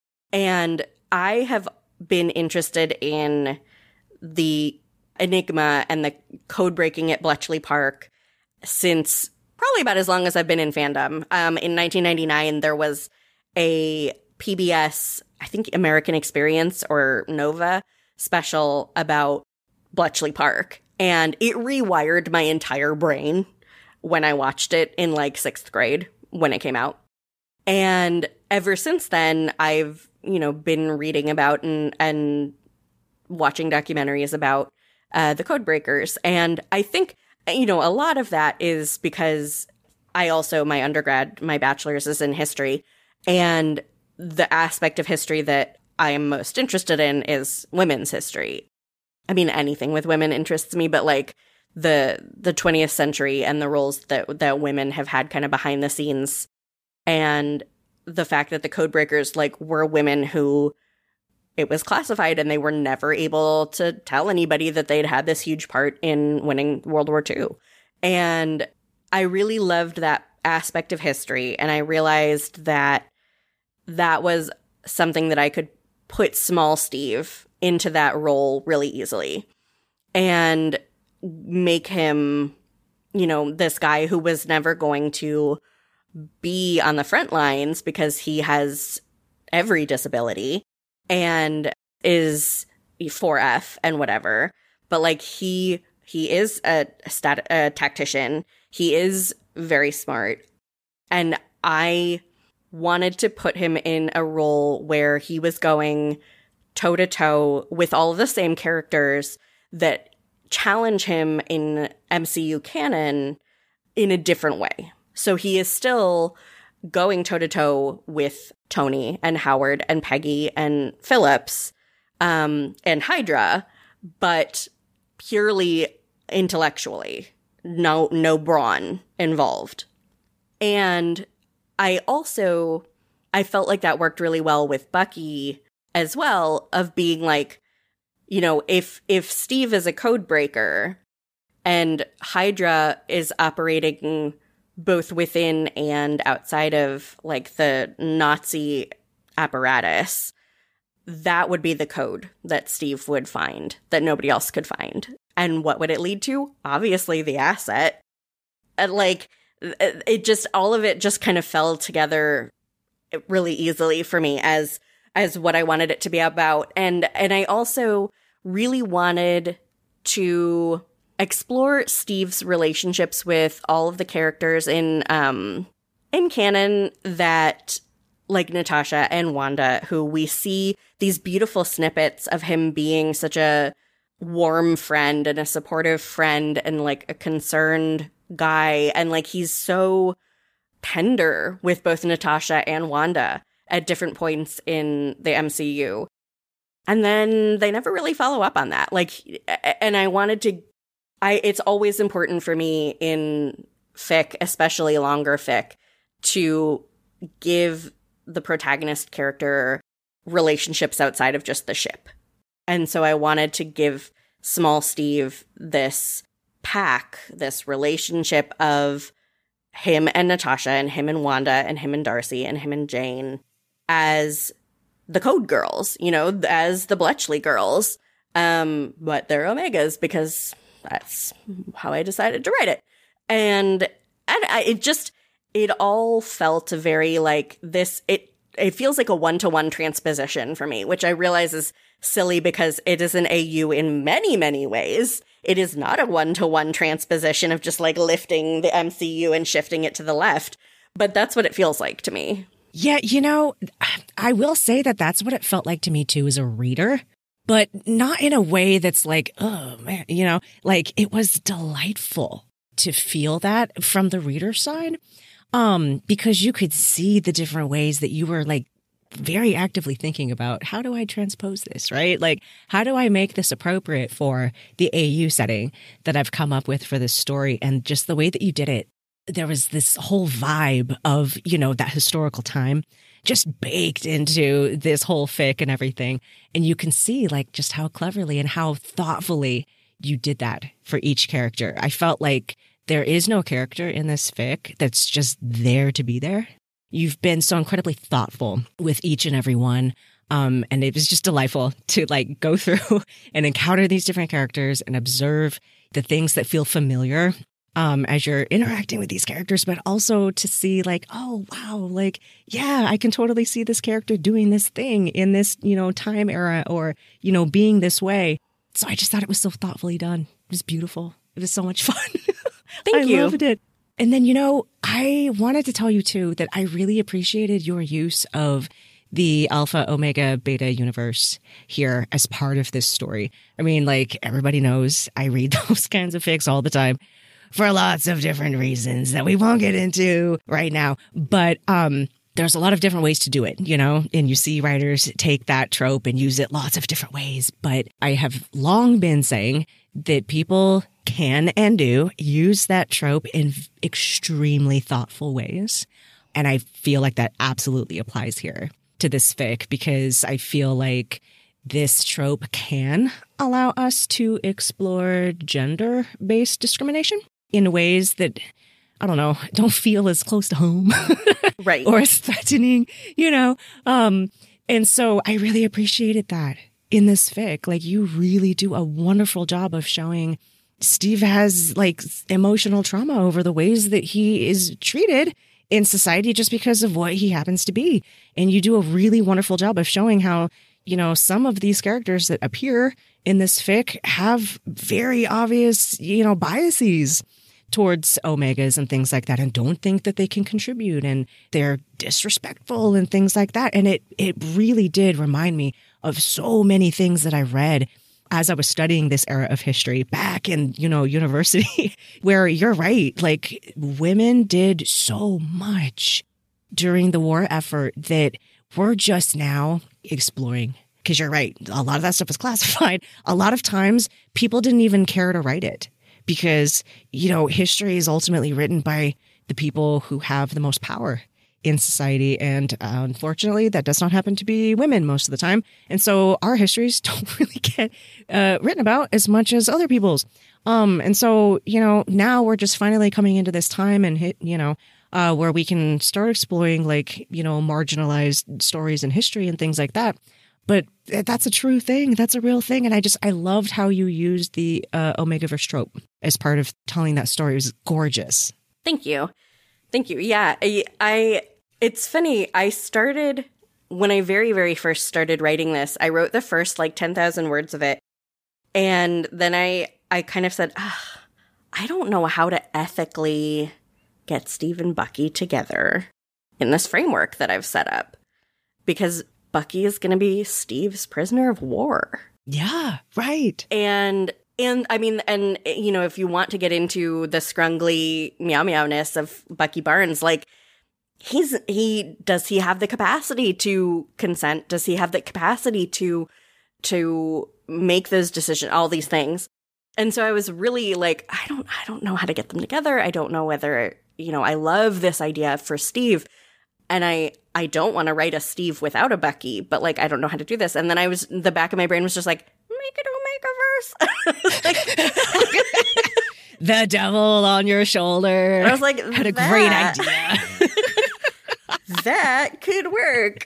And I have been interested in the enigma and the code breaking at Bletchley Park since probably about as long as I've been in fandom. Um, in nineteen ninety-nine, there was a P B S, I think American Experience or Nova special about Bletchley Park. And it rewired my entire brain when I watched it in, like, sixth grade when it came out. And ever since then, I've, you know, been reading about and, and watching documentaries about uh, the Codebreakers. And I think, you know, a lot of that is because I also, my undergrad, my bachelor's is in history. And the aspect of history that I am most interested in is women's history. I mean, anything with women interests me, but, like, the the twentieth century and the roles that that women have had kind of behind the scenes, and the fact that the Codebreakers, like, were women who it was classified and they were never able to tell anybody that they'd had this huge part in winning World War Two. And I really loved that aspect of history, and I realized that that was something that I could put small Steve into that role really easily and make him, you know, this guy who was never going to be on the front lines because he has every disability and is four F and whatever. But, like, he he is a, stat- a tactician. He is very smart. And I wanted to put him in a role where he was going toe-to-toe with all of the same characters that challenge him in M C U canon in a different way. So he is still going toe-to-toe with Tony and Howard and Peggy and Phillips um, and Hydra, but purely intellectually. No, no brawn involved. And I also, I felt like that worked really well with Bucky as well, of being like, you know, if if Steve is a code breaker and Hydra is operating both within and outside of, like, the Nazi apparatus, that would be the code that Steve would find that nobody else could find. And what would it lead to? Obviously the asset. And, like, it, it just, all of it just kind of fell together really easily for me as as what I wanted it to be about. And and I also really wanted to explore Steve's relationships with all of the characters in um in canon that, like Natasha and Wanda, who we see these beautiful snippets of him being such a warm friend and a supportive friend and like a concerned guy. And like he's so tender with both Natasha and Wanda at different points in the M C U. And then they never really follow up on that. Like, and I wanted to, I, it's always important for me in fic, especially longer fic, to give the protagonist character relationships outside of just the ship. And so I wanted to give Small Steve this pack, this relationship of him and Natasha and him and Wanda and him and Darcy and him and Jane as the Code Girls, you know, as the Bletchley girls. Um, but they're Omegas because that's how I decided to write it. And, and I, it just, it all felt very like this, it, it feels like a one-to-one transposition for me, which I realize is silly because it is an A U in many, many ways. It is not a one-to-one transposition of just like lifting the M C U and shifting it to the left. But that's what it feels like to me. Yeah, you know, I will say that that's what it felt like to me too as a reader, but not in a way that's like, oh man, you know, like it was delightful to feel that from the reader side. Um, because you could see the different ways that you were like very actively thinking about how do I transpose this, right? Like, how do I make this appropriate for the A U setting that I've come up with for this story? And just the way that you did it, there was this whole vibe of, you know, that historical time just baked into this whole fic and everything. And you can see like just how cleverly and how thoughtfully you did that for each character. I felt like there is no character in this fic that's just there to be there. You've been so incredibly thoughtful with each and every one. Um, and it was just delightful to like go through and encounter these different characters and observe the things that feel familiar um, as you're interacting with these characters, but also to see like, oh, wow, like, yeah, I can totally see this character doing this thing in this, you know, time era or, you know, being this way. So I just thought it was so thoughtfully done. It was beautiful. It was so much fun. Thank I you. I loved it. And then, you know, I wanted to tell you, too, that I really appreciated your use of the Alpha, Omega, Beta universe here as part of this story. I mean, like, everybody knows I read those kinds of fics all the time for lots of different reasons that we won't get into right now. But um, there's a lot of different ways to do it, you know, and you see writers take that trope and use it lots of different ways. But I have long been saying that people can and do use that trope in extremely thoughtful ways. And I feel like that absolutely applies here to this fic because I feel like this trope can allow us to explore gender-based discrimination in ways that, I don't know, don't feel as close to home. Right. Or as threatening, you know. Um, and so I really appreciated that in this fic. Like, you really do a wonderful job of showing Steve has like emotional trauma over the ways that he is treated in society just because of what he happens to be. And you do a really wonderful job of showing how, you know, some of these characters that appear in this fic have very obvious, you know, biases towards Omegas and things like that and don't think that they can contribute and they're disrespectful and things like that. And it, it really did remind me of so many things that I read as I was studying this era of history back in, you know, university, where you're right, like women did so much during the war effort that we're just now exploring. Because you're right, a lot of that stuff was classified. A lot of times people didn't even care to write it because, you know, history is ultimately written by the people who have the most power in society. And uh, unfortunately, that does not happen to be women most of the time. And so our histories don't really get uh, written about as much as other people's. Um, and so, you know, now we're just finally coming into this time and hit, you know, uh, where we can start exploring like, you know, marginalized stories in history and things like that. But that's a true thing. That's a real thing. And I just, I loved how you used the uh, Omegaverse trope as part of telling that story. It was gorgeous. Thank you. Thank you. Yeah, I, I it's funny. I started when I very, very first started writing this, I wrote the first like ten thousand words of it. And then I, I kind of said, ah, I don't know how to ethically get Steve and Bucky together in this framework that I've set up. Because Bucky is going to be Steve's prisoner of war. Yeah, right. And, and I mean, and, you know, if you want to get into the scrungly meow meowness of Bucky Barnes, like, he's, he, does he have the capacity to consent? Does he have the capacity to, to make those decisions, all these things? And so I was really like, I don't, I don't know how to get them together. I don't know whether, you know, I love this idea for Steve. And I, I don't want to write a Steve without a Bucky, but like, I don't know how to do this. And then I was, the back of my brain was just like, make it Omegaverse. like, the devil on your shoulder. I was like, had a that, great idea. That could work.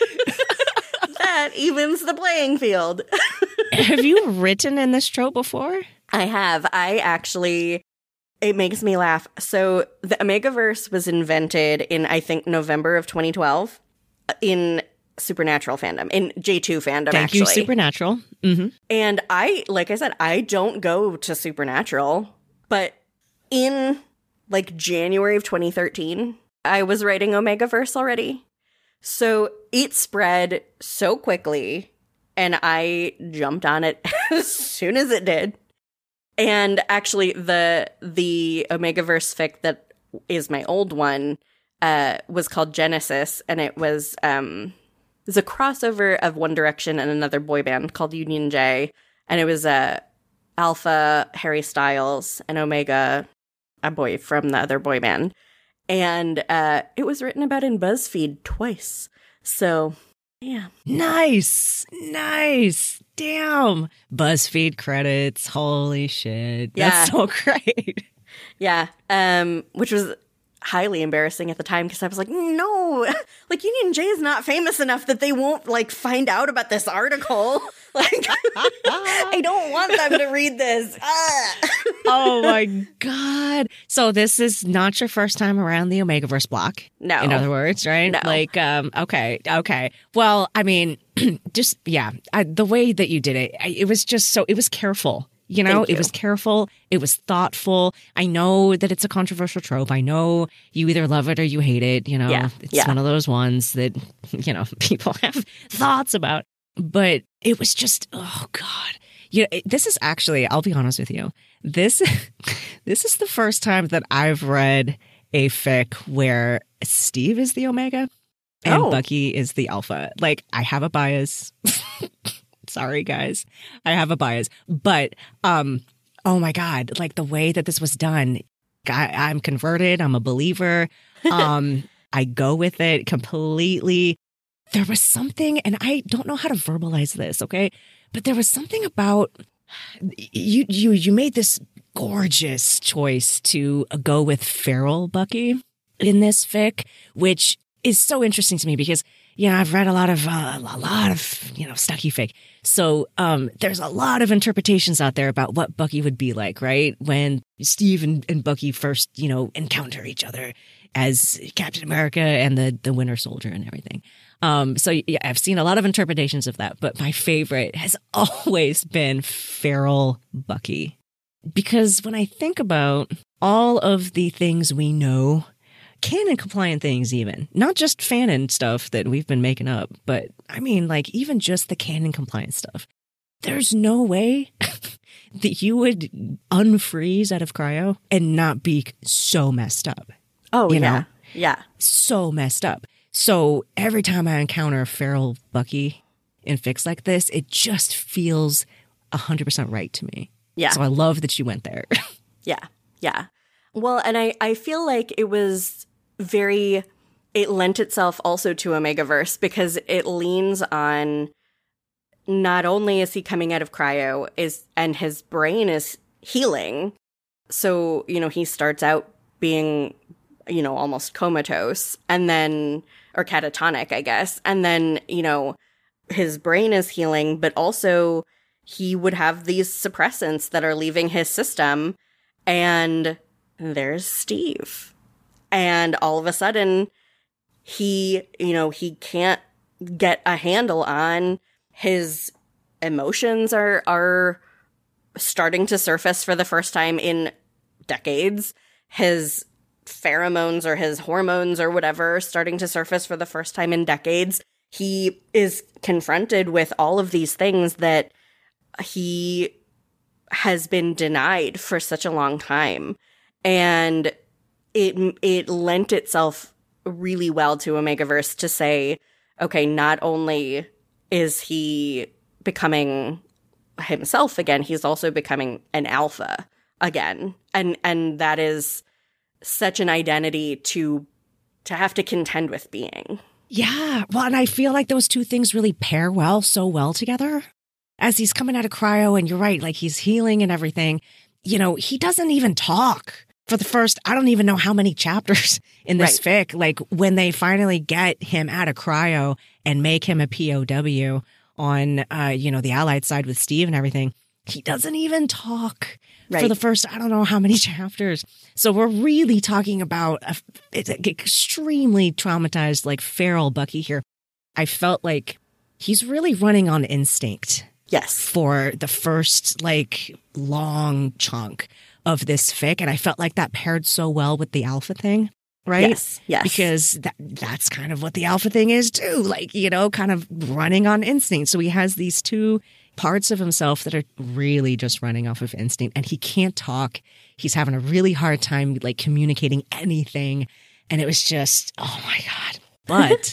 That evens the playing field. Have you written in this trope before? I have. I actually, it makes me laugh. So the Omegaverse was invented in, I think, November of twenty twelve in Supernatural fandom, in J two fandom, Thank actually. you, Supernatural. Mm-hmm. And I, like I said, I don't go to Supernatural, but in like January of twenty thirteen, I was writing Omegaverse already. So it spread so quickly, and I jumped on it as soon as it did. And actually, the the Omegaverse fic that is my old one uh, was called Genesis, and it was um, it was a crossover of One Direction and another boy band called Union J, and it was uh, Alpha, Harry Styles, and Omega, a boy from the other boy band. And uh, it was written about in BuzzFeed twice. So, yeah. Nice. Nice. Damn. BuzzFeed credits. Holy shit. Yeah. That's so great. Yeah. Um, which was highly embarrassing at the time because I was like, no, like Union J is not famous enough that they won't like find out about this article. Like, I don't want them to read this. Oh my God. So this is not your first time around the Omegaverse block. No. In other words, right? No. Like, um, okay. Okay. Well, I mean, just, yeah, I, the way that you did it, I, it was just so, it was careful. You know, Thank you. It was careful. It was thoughtful. I know that it's a controversial trope. I know you either love it or you hate it. You know, Yeah. it's Yeah. one of those ones that, you know, people have thoughts about. But it was just, oh God. You know, it, this is actually, I'll be honest with you. This, this is the first time that I've read a fic where Steve is the Omega and Oh. Bucky is the Alpha. Like, I have a bias. Sorry, guys. I have a bias. But, um, oh my God, like the way that this was done, I, I'm converted. I'm a believer. Um, I go with it completely. There was something, and I don't know how to verbalize this, okay? But there was something about you, you, you made this gorgeous choice to go with feral Bucky in this fic, which is so interesting to me because, you know, I've read a lot of, uh, a lot of, you know, Stucky fic. So, um, there's a lot of interpretations out there about what Bucky would be like, right? When Steve and, and Bucky first, you know, encounter each other as Captain America and the, the Winter Soldier and everything. Um, so yeah, I've seen a lot of interpretations of that, but my favorite has always been feral Bucky. Because when I think about all of the things we know, canon compliant things even, not just fanon stuff that we've been making up, but I mean like even just the canon compliant stuff, there's no way that you would unfreeze out of cryo and not be so messed up. Oh, you yeah. know? Yeah. So messed up. So every time I encounter feral Bucky in fics like this, it just feels one hundred percent right to me. Yeah. So I love that you went there. Yeah. Yeah. Well, and I, I feel like it was very, it lent itself also to Omegaverse because it leans on not only is he coming out of cryo is and his brain is healing. So, you know, he starts out being, you know, almost comatose and then, or catatonic, I guess. And then, you know, his brain is healing, but also he would have these suppressants that are leaving his system. And there's Steve. And all of a sudden, he, you know, he can't get a handle on his emotions are are starting to surface for the first time in decades. His pheromones or his hormones or whatever starting to surface for the first time in decades. He is confronted with all of these things that he has been denied for such a long time. And it it lent itself really well to Omegaverse to say, okay, not only is he becoming himself again, he's also becoming an alpha again. And and that is such an identity to to have to contend with being. Yeah. Well, and I feel like those two things really pair well, so well together. As he's coming out of cryo, and you're right, like he's healing and everything, you know, he doesn't even talk for the first, I don't even know how many chapters in this right. fic. Like when they finally get him out of cryo and make him a P O W on, uh, you know, the Allied side with Steve and everything, he doesn't even talk right. for the first, I don't know how many chapters. So we're really talking about a, it's an extremely traumatized, like feral Bucky here. I felt like he's really running on instinct. Yes. For the first, like, long chunk of this fic. And I felt like that paired so well with the alpha thing, right? Yes, yes. Because that, that's kind of what the alpha thing is, too. Like, you know, kind of running on instinct. So he has these two parts of himself that are really just running off of instinct. And he can't talk. He's having a really hard time, like, communicating anything. And it was just, oh, my God. But,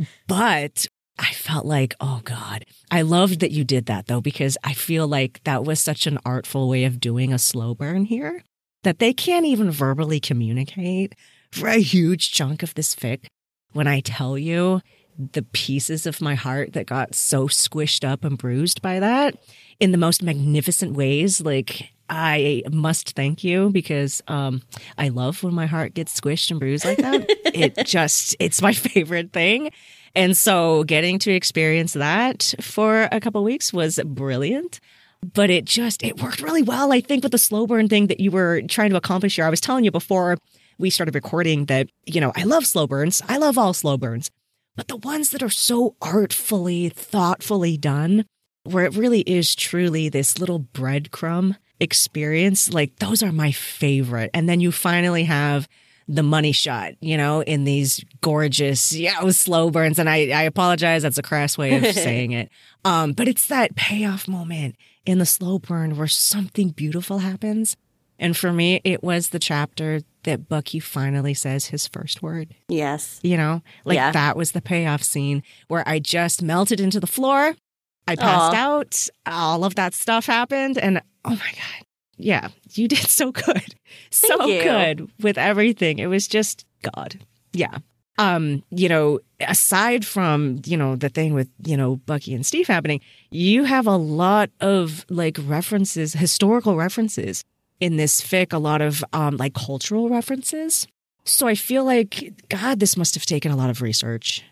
but... I felt like, oh, God. I loved that you did that, though, because I feel like that was such an artful way of doing a slow burn here that they can't even verbally communicate for a huge chunk of this fic. When I tell you the pieces of my heart that got so squished up and bruised by that in the most magnificent ways, like I must thank you because um, I love when my heart gets squished and bruised like that. It just, it's my favorite thing. And so getting to experience that for a couple of weeks was brilliant. But it just, it worked really well, I think, with the slow burn thing that you were trying to accomplish here. I was telling you before we started recording that, you know, I love slow burns. I love all slow burns. But the ones that are so artfully, thoughtfully done, where it really is truly this little breadcrumb experience, like those are my favorite. And then you finally have the money shot, you know, in these gorgeous, yeah, slow burns. And I, I apologize. That's a crass way of saying it. Um, but it's that payoff moment in the slow burn where something beautiful happens. And for me, it was the chapter that Bucky finally says his first word. Yes. You know, like yeah. that was the payoff scene where I just melted into the floor. I passed Aww. out. All of that stuff happened. And oh my God. Yeah, you did so good. So good with everything. It was just God. Yeah. Um, you know, aside from, you know, the thing with, you know, Bucky and Steve happening, you have a lot of like references, historical references in this fic, a lot of um like cultural references. So I feel like, God, this must have taken a lot of research.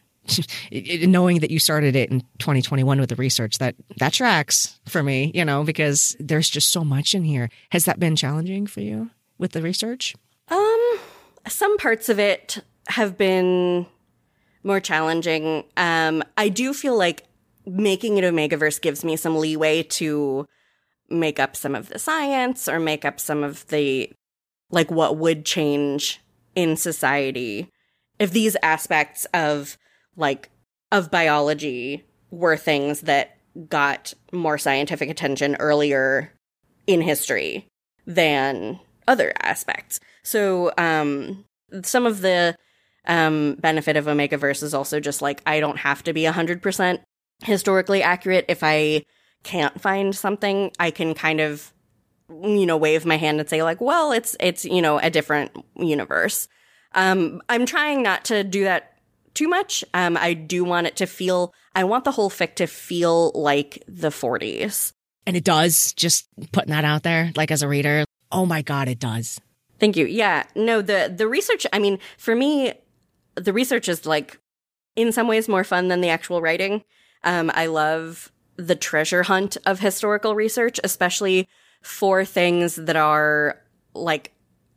Knowing that you started it in twenty twenty-one with the research, that that tracks for me, you know, because there's just so much in here. Has that been challenging for you with the research? Um, some parts of it have been more challenging. Um, I do feel like making it Omegaverse gives me some leeway to make up some of the science or make up some of the, like, what would change in society if these aspects of like of biology were things that got more scientific attention earlier in history than other aspects. So um, some of the um, benefit of Omegaverse is also just like, I don't have to be one hundred percent historically accurate. If I can't find something, I can kind of, you know, wave my hand and say like, well, it's, it's, you know, a different universe. Um, I'm trying not to do that too much. Um, I do want it to feel, I want the whole fic to feel like the forties. And it does, just putting that out there, like as a reader. Oh my God, it does. Thank you. Yeah, no, the, the research, I mean, for me, the research is like, in some ways more fun than the actual writing. Um, I love the treasure hunt of historical research, especially for things that are like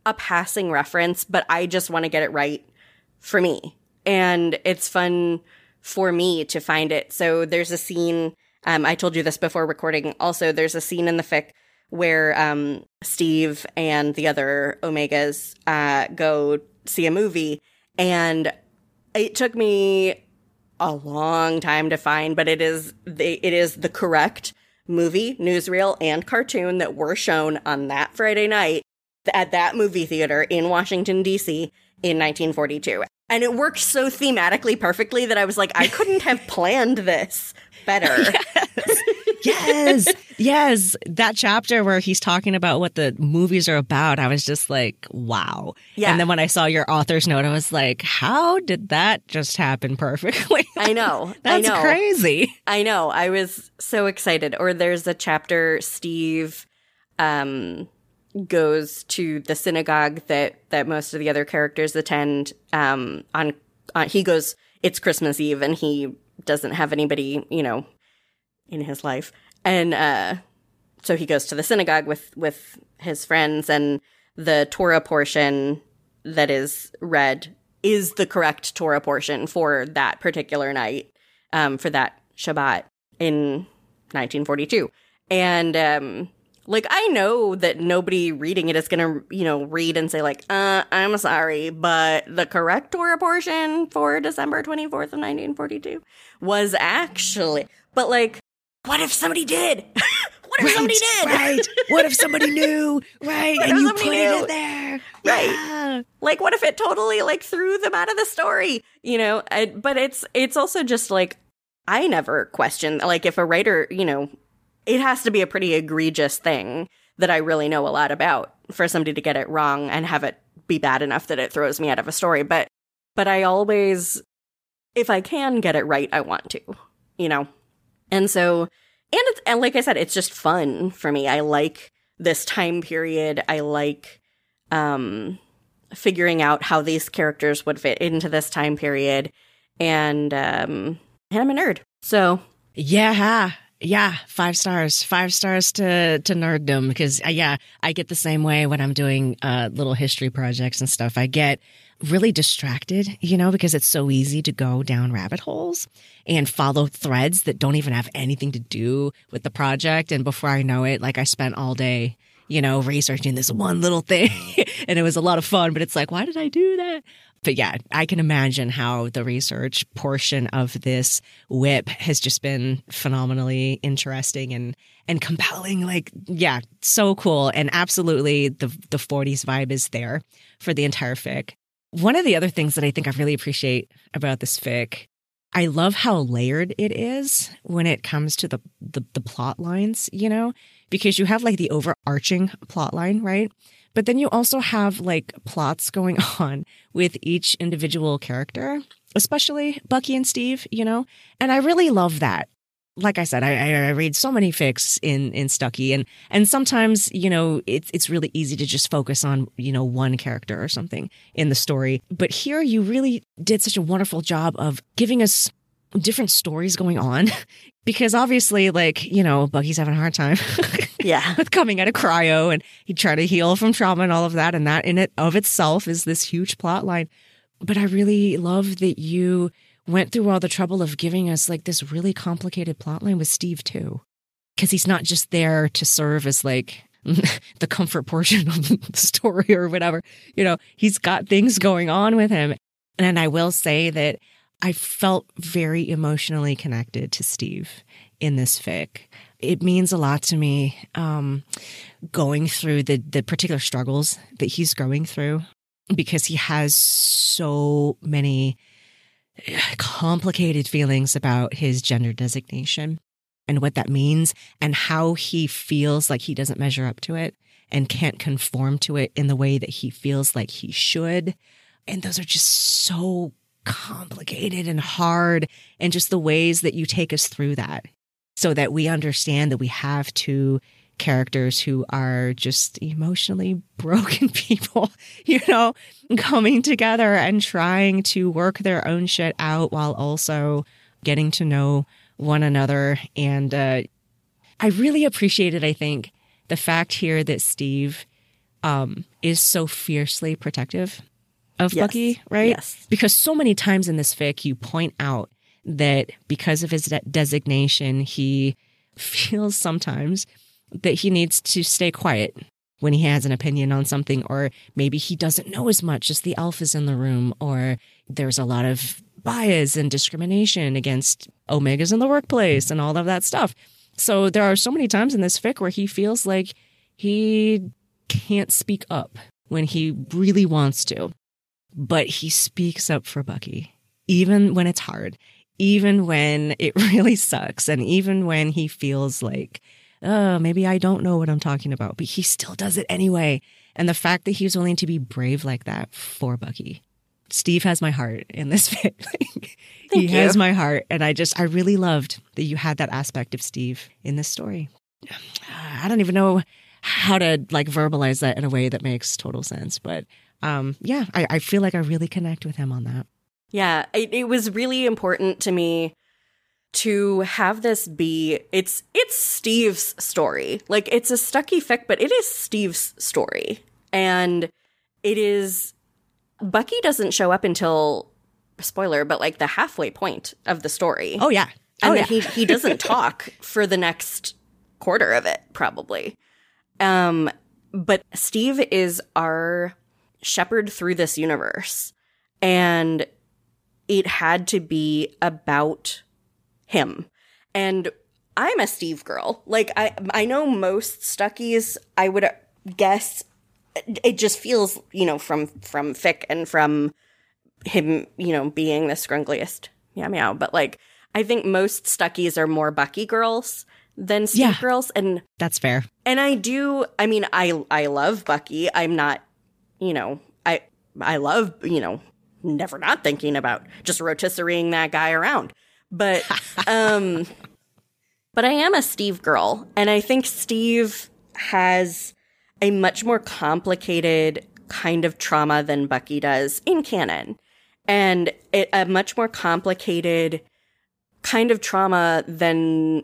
a passing reference, but I just want to get it right for me. And it's fun for me to find it. So there's a scene, um, I told you this before recording. Also, there's a scene in the fic where um, Steve and the other Omegas uh, go see a movie. And it took me a long time to find, but it is the, it is the correct movie, newsreel, and cartoon that were shown on that Friday night at that movie theater in Washington, D C in nineteen forty-two. And it worked so thematically perfectly that I was like, I couldn't have planned this better. Yes. Yes. Yes. That chapter where he's talking about what the movies are about, I was just like, wow. Yeah. And then when I saw your author's note, I was like, how did that just happen perfectly? I know. That's I know. crazy. I know. I was so excited. Or there's a chapter, Steve um, goes to the synagogue that, that most of the other characters attend. Um, on, on he goes, it's Christmas Eve, and he doesn't have anybody, you know, in his life. And uh, so he goes to the synagogue with, with his friends, and the Torah portion that is read is the correct Torah portion for that particular night, um, for that Shabbat in nineteen forty-two. And, um, like, I know that nobody reading it is going to, you know, read and say, like, uh, I'm sorry, but the correct Torah portion for December twenty-fourth of nineteen forty-two was actually, but, like, what if somebody did? What if right, somebody did? Right. What if somebody knew? Right. What and if you somebody put knew? it in there. Right. Yeah. Like, what if it totally, like, threw them out of the story? You know, I, but it's it's also just, like, I never question, like, if a writer, you know, it has to be a pretty egregious thing that I really know a lot about for somebody to get it wrong and have it be bad enough that it throws me out of a story. But, but I always, if I can get it right, I want to, you know? And so, and it's, and like I said, it's just fun for me. I like this time period. I like, um, figuring out how these characters would fit into this time period. And, um, and I'm a nerd. So. Yeah. Yeah, five stars, five stars to, to nerddom, because uh, yeah, I get the same way when I'm doing uh, little history projects and stuff. I get really distracted, you know, because it's so easy to go down rabbit holes and follow threads that don't even have anything to do with the project. And before I know it, like I spent all day, you know, researching this one little thing and it was a lot of fun, but it's like, why did I do that? But yeah, I can imagine how the research portion of this whip has just been phenomenally interesting and, and compelling. Like, yeah, so cool. And absolutely the, the forties vibe is there for the entire fic. One of the other things that I think I really appreciate about this fic, I love how layered it is when it comes to the, the, the plot lines, you know, because you have like the overarching plot line, right? But then you also have like plots going on with each individual character, especially Bucky and Steve, you know? And I really love that. Like I said, I, I read so many fics in, in Stucky, and, and sometimes, you know, it's, it's really easy to just focus on, you know, one character or something in the story. But here you really did such a wonderful job of giving us different stories going on, because obviously, like, you know, Bucky's having a hard time. Yeah. With coming out of cryo, and he tried to heal from trauma and all of that. And that in it of itself is this huge plot line. But I really love that you went through all the trouble of giving us like this really complicated plot line with Steve too. Because he's not just there to serve as like the comfort portion of the story or whatever. You know, he's got things going on with him. And I will say that I felt very emotionally connected to Steve in this fic. It means a lot to me, um, going through the, the particular struggles that he's going through, because he has so many complicated feelings about his gender designation and what that means, and how he feels like he doesn't measure up to it and can't conform to it in the way that he feels like he should. And those are just so complicated and hard, and just the ways that you take us through that, so that we understand that we have two characters who are just emotionally broken people, you know, coming together and trying to work their own shit out while also getting to know one another. And uh, I really appreciated, I think, the fact here that Steve um, is so fiercely protective of Yes. Bucky, right? Yes. Because so many times in this fic, you point out that because of his de- designation, he feels sometimes that he needs to stay quiet when he has an opinion on something, or maybe he doesn't know as much as the alphas in the room, or there's a lot of bias and discrimination against Omegas in the workplace and all of that stuff. So there are so many times in this fic where he feels like he can't speak up when he really wants to, but he speaks up for Bucky, even when it's hard, even when it really sucks, and even when he feels like, oh, maybe I don't know what I'm talking about, but he still does it anyway. And the fact that he's willing to be brave like that for Bucky. Steve has my heart in this fic. He you. has my heart. And I just, I really loved that you had that aspect of Steve in this story. I don't even know how to like verbalize that in a way that makes total sense. But um, yeah, I, I feel like I really connect with him on that. Yeah, it, it was really important to me to have this be, it's it's Steve's story. Like, it's a Stucky fic, but it is Steve's story. And it is, Bucky doesn't show up until, spoiler, but like the halfway point of the story. Oh, yeah. And oh, then yeah. he, he doesn't talk for the next quarter of it, probably. Um, but Steve is our shepherd through this universe. And it had to be about him. And I'm a Steve girl. Like, I I know most Stuckies, I would guess, it just feels, you know, from, from fic and from him, you know, being the scrungliest meow meow. But, like, I think most Stuckies are more Bucky girls than Steve Yeah. girls. And That's fair. and I do, I mean, I I love Bucky. I'm not, you know, I I love, you know, never not thinking about just rotisserieing that guy around. But um but I am a Steve girl, and I think Steve has a much more complicated kind of trauma than Bucky does in canon. And it, a much more complicated kind of trauma than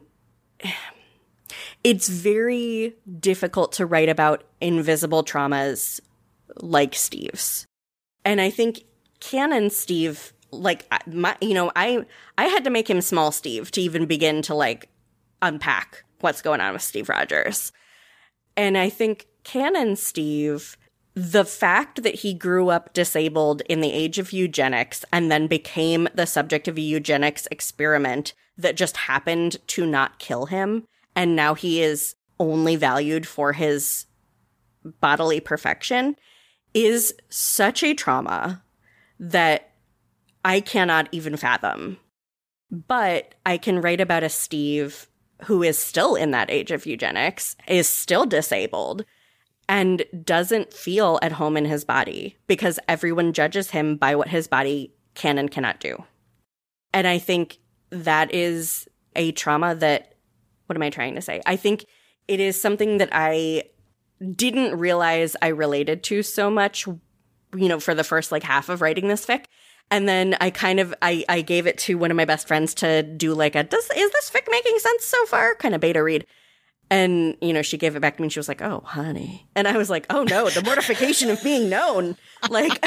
it's very difficult to write about invisible traumas like Steve's. And I think canon Steve, like, my, you know, I I had to make him small Steve to even begin to, like, unpack what's going on with Steve Rogers. And I think canon Steve, the fact that he grew up disabled in the age of eugenics and then became the subject of a eugenics experiment that just happened to not kill him, and now he is only valued for his bodily perfection, is such a trauma that I cannot even fathom. But I can write about a Steve who is still in that age of eugenics, is still disabled, and doesn't feel at home in his body because everyone judges him by what his body can and cannot do. And I think that is a trauma that, what am I trying to say? I think it is something that I didn't realize I related to so much, you know, for the first like half of writing this fic. And then I kind of, I, I gave it to one of my best friends to do like a, does, is this fic making sense so far? Kind of beta read. And, you know, she gave it back to me and she was like, oh, honey. And I was like, oh no, the mortification of being known. Like,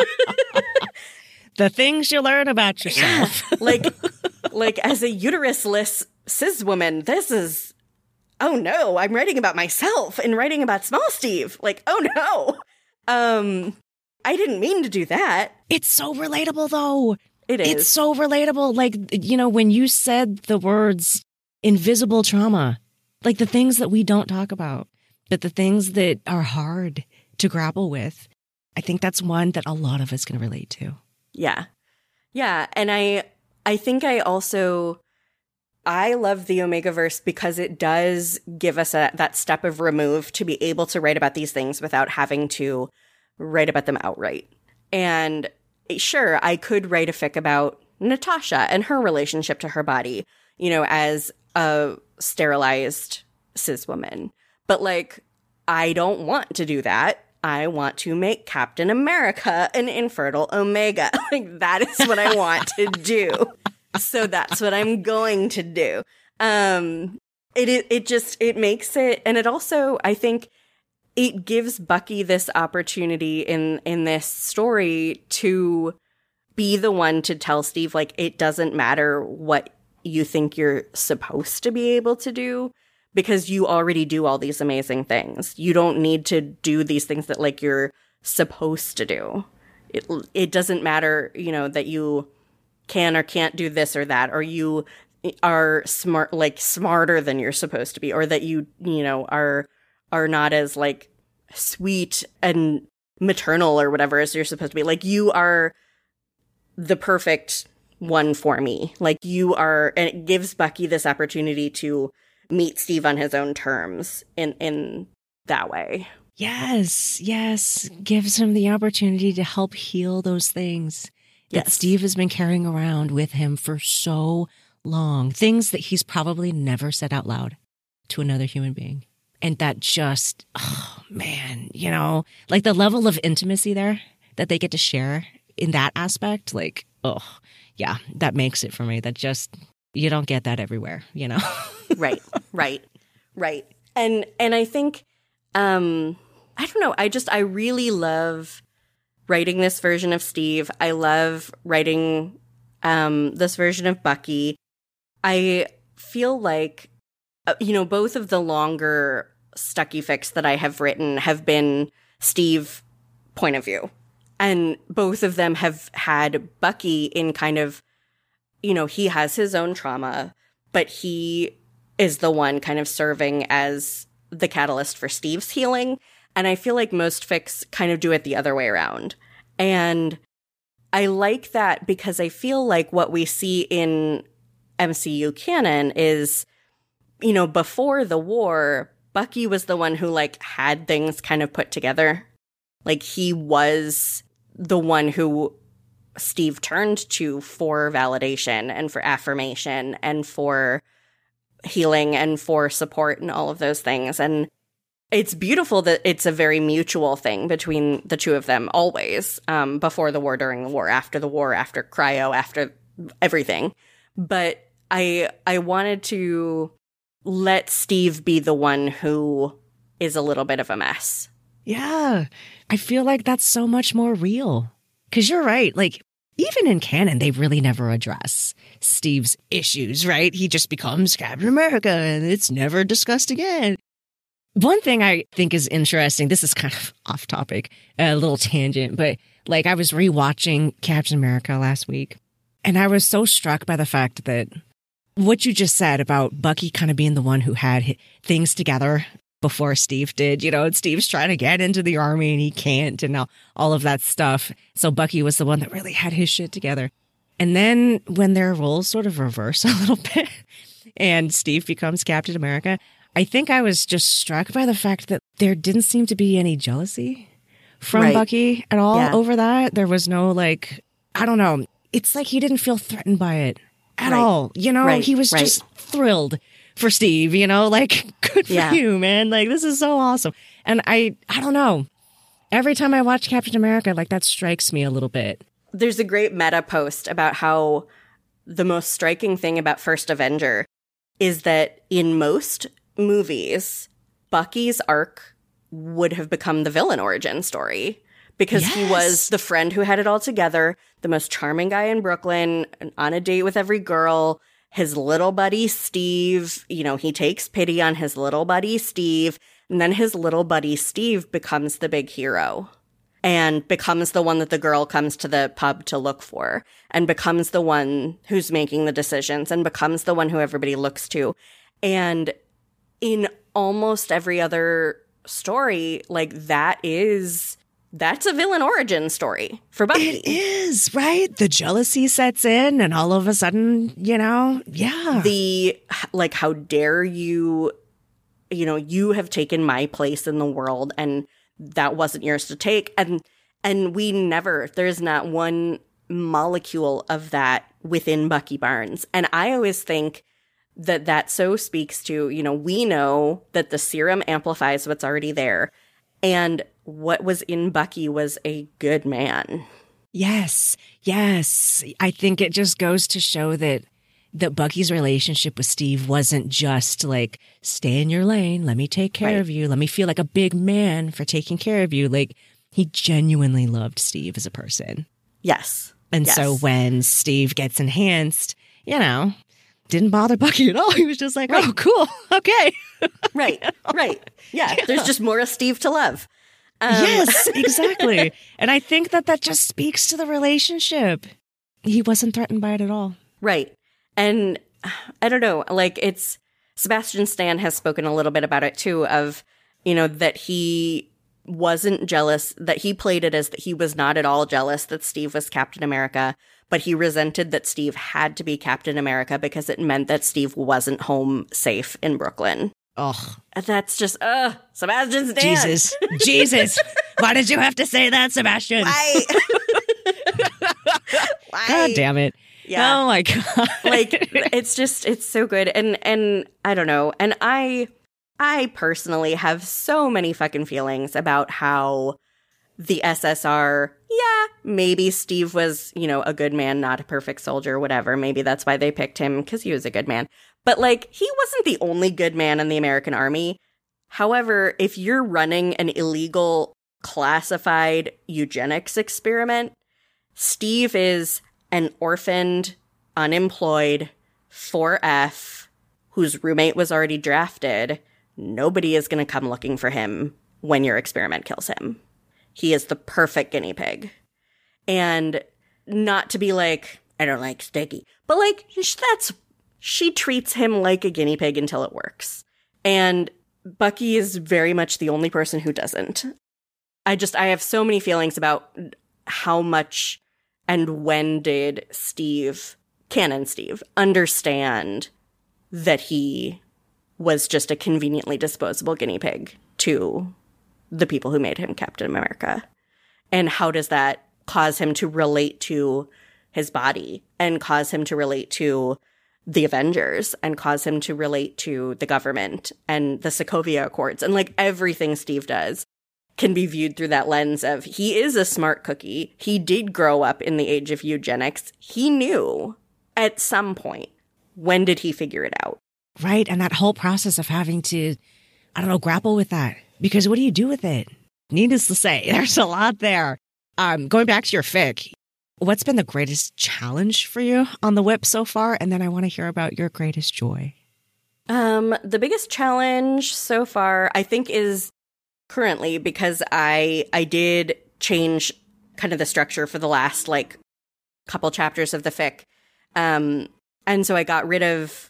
The things you learn about yourself. yeah, like, like as a uterus-less cis woman, this is, oh no, I'm writing about myself and writing about small Steve. Like, oh no. Um, I didn't mean to do that. It's so relatable, though. It is. It's so relatable. Like, you know, when you said the words invisible trauma, like the things that we don't talk about, but the things that are hard to grapple with, I think that's one that a lot of us can relate to. Yeah. Yeah. And I, I think I also, I love the Omegaverse because it does give us a, that step of remove to be able to write about these things without having to write about them outright. And sure, I could write a fic about Natasha and her relationship to her body, you know, as a sterilized cis woman. But like, I don't want to do that. I want to make Captain America an infertile Omega. Like, that is what I want to do. So that's what I'm going to do. Um, it, it, it just, it makes it, and it also, I think, it gives Bucky this opportunity in in this story to be the one to tell Steve, like, it doesn't matter what you think you're supposed to be able to do, because you already do all these amazing things. You don't need to do these things that, like, you're supposed to do. It it doesn't matter, you know, that you can or can't do this or that, or you are smart, like, smarter than you're supposed to be, or that you, you know, are are not as, like, sweet and maternal or whatever as you're supposed to be. Like, you are the perfect one for me. Like, you are, and it gives Bucky this opportunity to meet Steve on his own terms in, in that way. Yes, yes. Gives him the opportunity to help heal those things that Yes. Steve has been carrying around with him for so long. Things that he's probably never said out loud to another human being. And that just, oh man, you know, like the level of intimacy there that they get to share in that aspect, like, oh, yeah, that makes it for me. That just, you don't get that everywhere, you know? Right, right, right. And and I think, um, I don't know, I just, I really love writing this version of Steve. I love writing um, this version of Bucky. I feel like, uh, you know, both of the longer Stucky fics that I have written have been Steve point of view. And both of them have had Bucky in kind of, you know, he has his own trauma, but he is the one kind of serving as the catalyst for Steve's healing. And I feel like most fics kind of do it the other way around. And I like that because I feel like what we see in M C U canon is, you know, before the war, Bucky was the one who, like, had things kind of put together. Like, he was the one who Steve turned to for validation and for affirmation and for healing and for support and all of those things. And it's beautiful that it's a very mutual thing between the two of them always, um, before the war, during the war, after the war, after cryo, after everything. But I I wanted to let Steve be the one who is a little bit of a mess. Yeah, I feel like that's so much more real. Because you're right, like, even in canon, they really never address Steve's issues, right? He just becomes Captain America and it's never discussed again. One thing I think is interesting, this is kind of off topic, a little tangent, but like I was rewatching Captain America last week and I was so struck by the fact that what you just said about Bucky kind of being the one who had things together before Steve did, you know, and Steve's trying to get into the army and he can't and all, all of that stuff. So Bucky was the one that really had his shit together. And then when their roles sort of reverse a little bit and Steve becomes Captain America, I think I was just struck by the fact that there didn't seem to be any jealousy from Right. Bucky at all Yeah. over that. There was no, like, I don't know. It's like he didn't feel threatened by it at Right. all. You know, Right. he was Right. just thrilled for Steve, you know, like, good for Yeah. you, man. Like, this is so awesome. And I, I don't know. Every time I watch Captain America, like, that strikes me a little bit. There's a great meta post about how the most striking thing about First Avenger is that in most movies, Bucky's arc would have become the villain origin story because he Yes. was the friend who had it all together, the most charming guy in Brooklyn, on a date with every girl, his little buddy Steve, you know, he takes pity on his little buddy Steve, and then his little buddy Steve becomes the big hero and becomes the one that the girl comes to the pub to look for and becomes the one who's making the decisions and becomes the one who everybody looks to. And in almost every other story, like, that is, that's a villain origin story for Bucky. It is, right? The jealousy sets in and all of a sudden, you know, yeah. The, like, how dare you, you know, you have taken my place in the world and that wasn't yours to take. And, and we never, there's not one molecule of that within Bucky Barnes. And I always think that that so speaks to, you know, we know that the serum amplifies what's already there. And what was in Bucky was a good man. Yes, yes. I think it just goes to show that that Bucky's relationship with Steve wasn't just like, stay in your lane, let me take care Right. of you, let me feel like a big man for taking care of you. Like, he genuinely loved Steve as a person. Yes. And Yes. so when Steve gets enhanced, you know, didn't bother Bucky at all. He was just like, Right. oh, cool. Okay. Right. Right. Yeah. Yeah. There's just more of Steve to love. Um, Yes, exactly. And I think that that just speaks to the relationship. He wasn't threatened by it at all. Right. And I don't know, like it's Sebastian Stan has spoken a little bit about it too, of, you know, that he wasn't jealous, that he played it as that he was not at all jealous that Steve was Captain America, but he resented that Steve had to be Captain America because it meant that Steve wasn't home safe in Brooklyn. Oh, And that's just, uh, Sebastian Stan. Jesus. Jesus. Why did you have to say that, Sebastian? Why? Why? God damn it. Yeah. Oh, my God. Like it's just it's so good. And and I don't know. And I I personally have so many fucking feelings about how the S S R, yeah, maybe Steve was, you know, a good man, not a perfect soldier, whatever. Maybe that's why they picked him, because he was a good man. But like, he wasn't the only good man in the American Army. However, if you're running an illegal classified eugenics experiment, Steve is an orphaned, unemployed, four F, whose roommate was already drafted. Nobody is going to come looking for him when your experiment kills him. He is the perfect guinea pig. And not to be like, I don't like Sticky, but like, that's, she treats him like a guinea pig until it works. And Bucky is very much the only person who doesn't. I just, I have so many feelings about how much and when did Steve, Canon Steve, understand that he was just a conveniently disposable guinea pig to the people who made him Captain America? And how does that cause him to relate to his body and cause him to relate to the Avengers and cause him to relate to the government and the Sokovia Accords and like everything Steve does can be viewed through that lens of he is a smart cookie. He did grow up in the age of eugenics. He knew at some point. When did he figure it out? Right. And that whole process of having to, I don't know, grapple with that. Because what do you do with it? Needless to say, there's a lot there. Um, going back to your fic, what's been the greatest challenge for you on the whip so far? And then I want to hear about your greatest joy. Um, the biggest challenge so far, I think, is currently because I I did change kind of the structure for the last like couple chapters of the fic. Um, and so I got rid of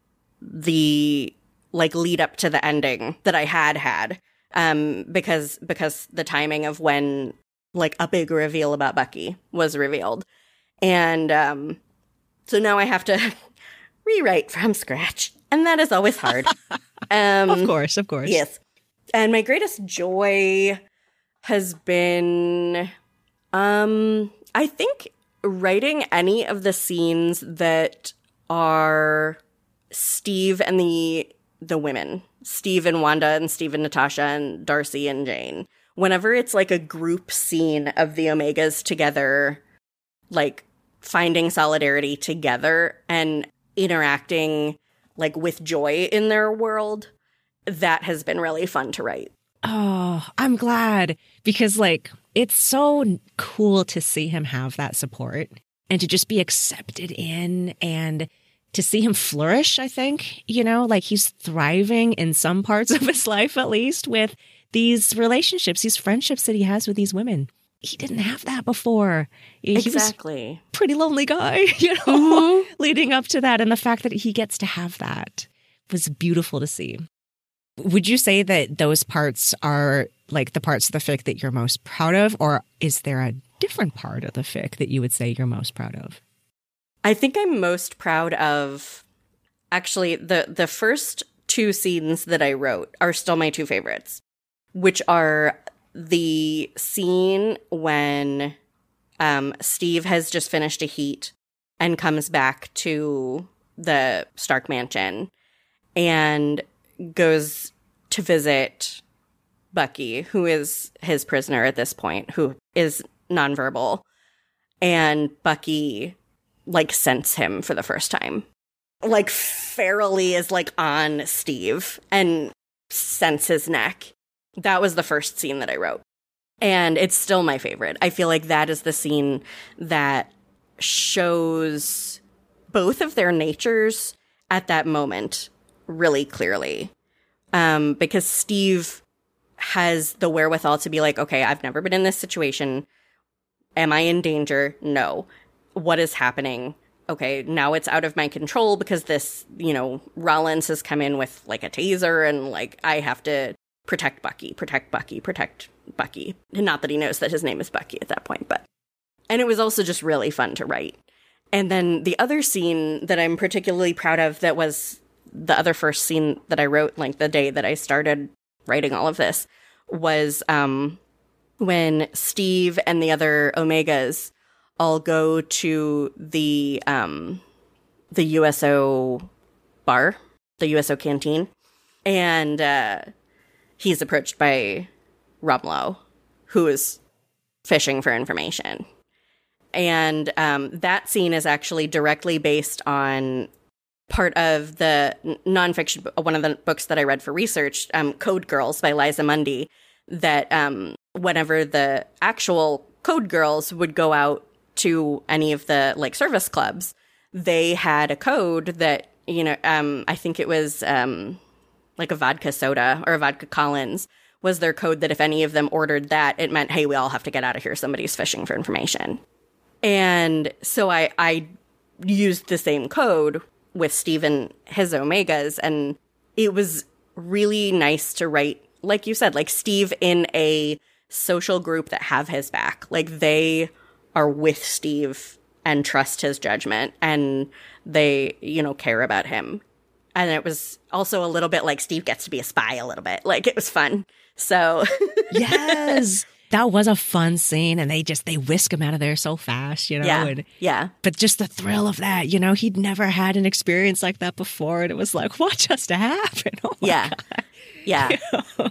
the like lead up to the ending that I had had. Um, because because the timing of when like a big reveal about Bucky was revealed. And um, so now I have to rewrite from scratch. And that is always hard. Um, Of course, of course. Yes. And my greatest joy has been, um, I think, writing any of the scenes that are Steve and the the women. Steve and Wanda and Steve and Natasha and Darcy and Jane. Whenever it's like a group scene of the Omegas together, like finding solidarity together and interacting like with joy in their world, that has been really fun to write. Oh, I'm glad because like it's so cool to see him have that support and to just be accepted in and to see him flourish, I think, you know, like he's thriving in some parts of his life, at least with these relationships, these friendships that he has with these women. He didn't have that before. He Exactly. was a pretty lonely guy, you know, Mm-hmm. leading up to that. And the fact that he gets to have that was beautiful to see. Would you say that those parts are like the parts of the fic that you're most proud of? Or is there a different part of the fic that you would say you're most proud of? I think I'm most proud of, actually, the, the first two scenes that I wrote are still my two favorites, which are the scene when um, Steve has just finished a heat and comes back to the Stark Mansion and goes to visit Bucky, who is his prisoner at this point, who is nonverbal. And Bucky, like, sense him for the first time. like ferally is like on Steve and scents his neck. That was the first scene that I wrote. And it's still my favorite. I feel like that is the scene that shows both of their natures at that moment really clearly. Um, because Steve has the wherewithal to be like, okay, I've never been in this situation. Am I in danger? No. What is happening? Okay, now it's out of my control because this, you know, Rollins has come in with like a taser and like I have to protect Bucky, protect Bucky, protect Bucky. Not that he knows that his name is Bucky at that point, but. And it was also just really fun to write. And then the other scene that I'm particularly proud of that was the other first scene that I wrote, like the day that I started writing all of this, was um, when Steve and the other Omegas all go to the um, the U S O bar, the U S O canteen, and uh, he's approached by Rumlow, who is fishing for information. And um, that scene is actually directly based on part of the nonfiction, one of the books that I read for research, um, Code Girls by Liza Mundy, that um, whenever the actual Code Girls would go out to any of the like service clubs, they had a code that, you know, um, I think it was um, like a vodka soda or a vodka Collins was their code that if any of them ordered that, it meant, hey, we all have to get out of here. Somebody's fishing for information. And so I, I used the same code with Steve and his Omegas, and it was really nice to write, like you said, like Steve in a social group that have his back. Like they are with Steve and trust his judgment, and they, you know, care about him. And it was also a little bit like Steve gets to be a spy a little bit. Like it was fun. So yes. That was a fun scene, and they just, they whisk him out of there so fast, you know? Yeah, and, yeah. But just the thrill of that, you know, he'd never had an experience like that before, and it was like, what just happened? Oh my yeah, God. yeah. You know?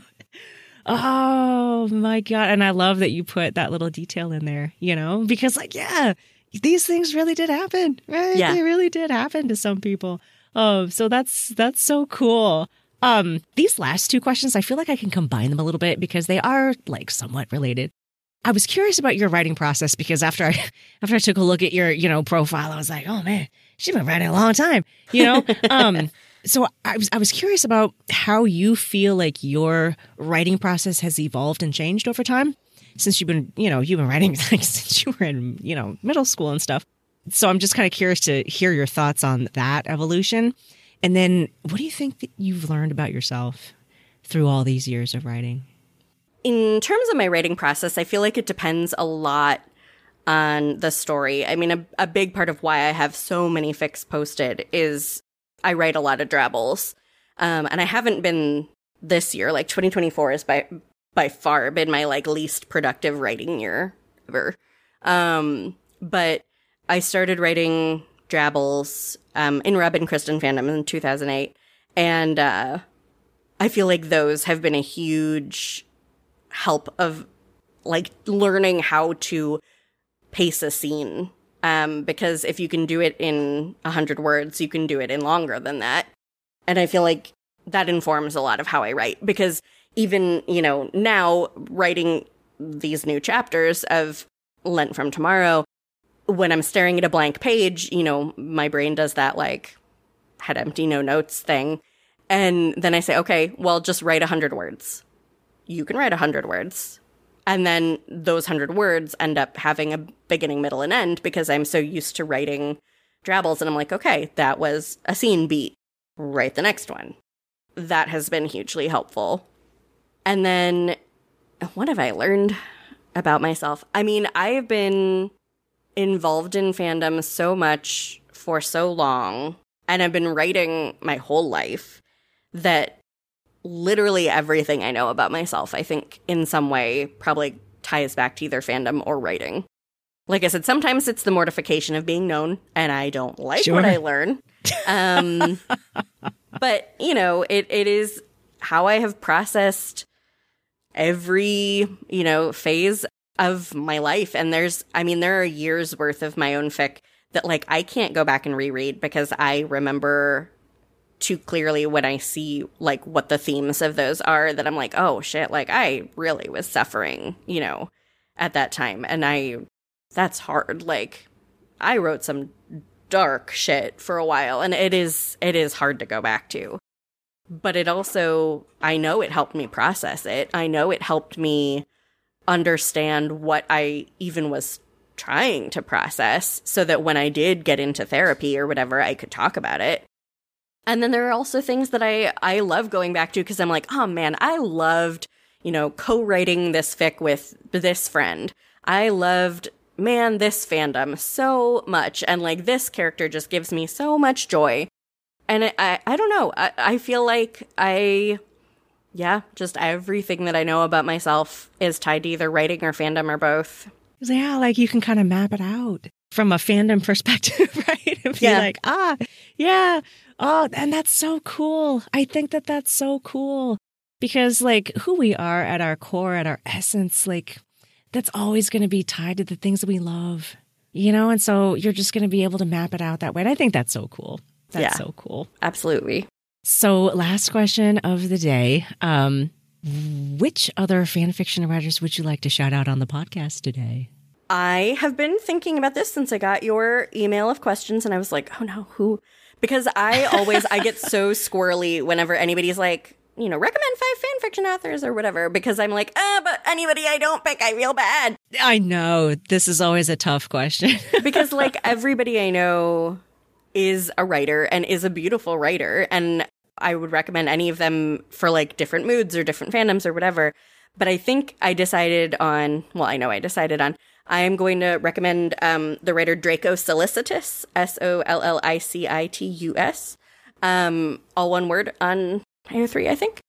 Oh my God. And I love that you put that little detail in there, you know, because like, yeah, these things really did happen, right? Yeah. They really did happen to some people. Oh, so that's, that's so cool. Um, these last two questions, I feel like I can combine them a little bit because they are like somewhat related. I was curious about your writing process because after I, after I took a look at your, you know, profile, I was like, oh man, she's been writing a long time, you know? um, so I was, I was curious about how you feel like your writing process has evolved and changed over time since you've been, you know, you've been writing like since you were in, you know, middle school and stuff. So I'm just kind of curious to hear your thoughts on that evolution. And then what do you think that you've learned about yourself through all these years of writing? In terms of my writing process, I feel like it depends a lot on the story. I mean, a, a big part of why I have so many fics posted is I write a lot of drabbles. Um, and I haven't been this year, like twenty twenty-four has by, by far been my like least productive writing year ever. Um, but I started writing drabbles um, in Reb and Kristen fandom in two thousand eight. And uh, I feel like those have been a huge help of like learning how to pace a scene. Um, because if you can do it in a hundred words, you can do it in longer than that. And I feel like that informs a lot of how I write, because even, you know, now writing these new chapters of Lent from Tomorrow, when I'm staring at a blank page, you know, my brain does that like head empty, no notes thing. And then I say, okay, well, just write a hundred words. You can write a hundred words. And then those hundred words end up having a beginning, middle, and end because I'm so used to writing drabbles. And I'm like, okay, that was a scene beat. Write the next one. That has been hugely helpful. And then what have I learned about myself? I mean, I have been involved in fandom so much for so long, and I've been writing my whole life, that literally everything I know about myself, I think in some way probably ties back to either fandom or writing. Like I said, sometimes it's the mortification of being known, and I don't like Sure. what I learn. Um, but, you know, it it is how I have processed every, you know, phase of my life. And there's, I mean, there are years worth of my own fic that like I can't go back and reread because I remember too clearly when I see like what the themes of those are that I'm like, oh shit, like I really was suffering, you know, at that time. And I, that's hard. Like I wrote some dark shit for a while, and it is, it is hard to go back to. But it also, I know it helped me process it. I know it helped me understand what I even was trying to process so that when I did get into therapy or whatever, I could talk about it. And then there are also things that I, I love going back to because I'm like, oh man, I loved, you know, co-writing this fic with this friend. I loved, man, this fandom so much. And like this character just gives me so much joy. And I, I, I don't know. I, I feel like I, yeah, just everything that I know about myself is tied to either writing or fandom or both. Yeah, like you can kind of map it out from a fandom perspective, right? And be Yeah. like, ah, yeah. Oh, and that's so cool. I think that that's so cool because like who we are at our core, at our essence, like that's always going to be tied to the things that we love, you know? And so you're just going to be able to map it out that way. And I think that's so cool. That's Yeah. so cool. Absolutely. So last question of the day. Um, which other fan fiction writers would you like to shout out on the podcast today? I have been thinking about this since I got your email of questions, and I was like, oh no, who? Because I always, I get so squirrely whenever anybody's like, you know, recommend five fan fiction authors or whatever, because I'm like, ah, but anybody I don't pick, I feel bad. I know. This is always a tough question. Because like everybody I know is a writer and is a beautiful writer, and I would recommend any of them for like different moods or different fandoms or whatever. But I think I decided on, well, I know I decided on, I am going to recommend um, the writer Draco Sollicitus, S O L L I C I T U S, um, all one word on A O three, I think.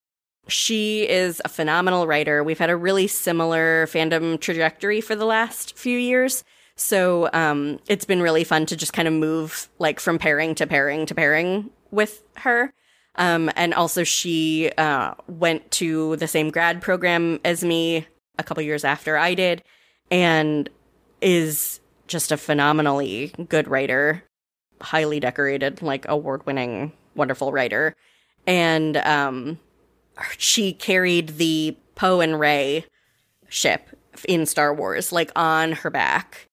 She is a phenomenal writer. We've had a really similar fandom trajectory for the last few years. So um, it's been really fun to just kind of move like from pairing to pairing to pairing with her. Um, and also she uh, went to the same grad program as me a couple years after I did, and is just a phenomenally good writer, highly decorated, like award-winning, wonderful writer. And um, she carried the Poe and Rey ship in Star Wars, like on her back.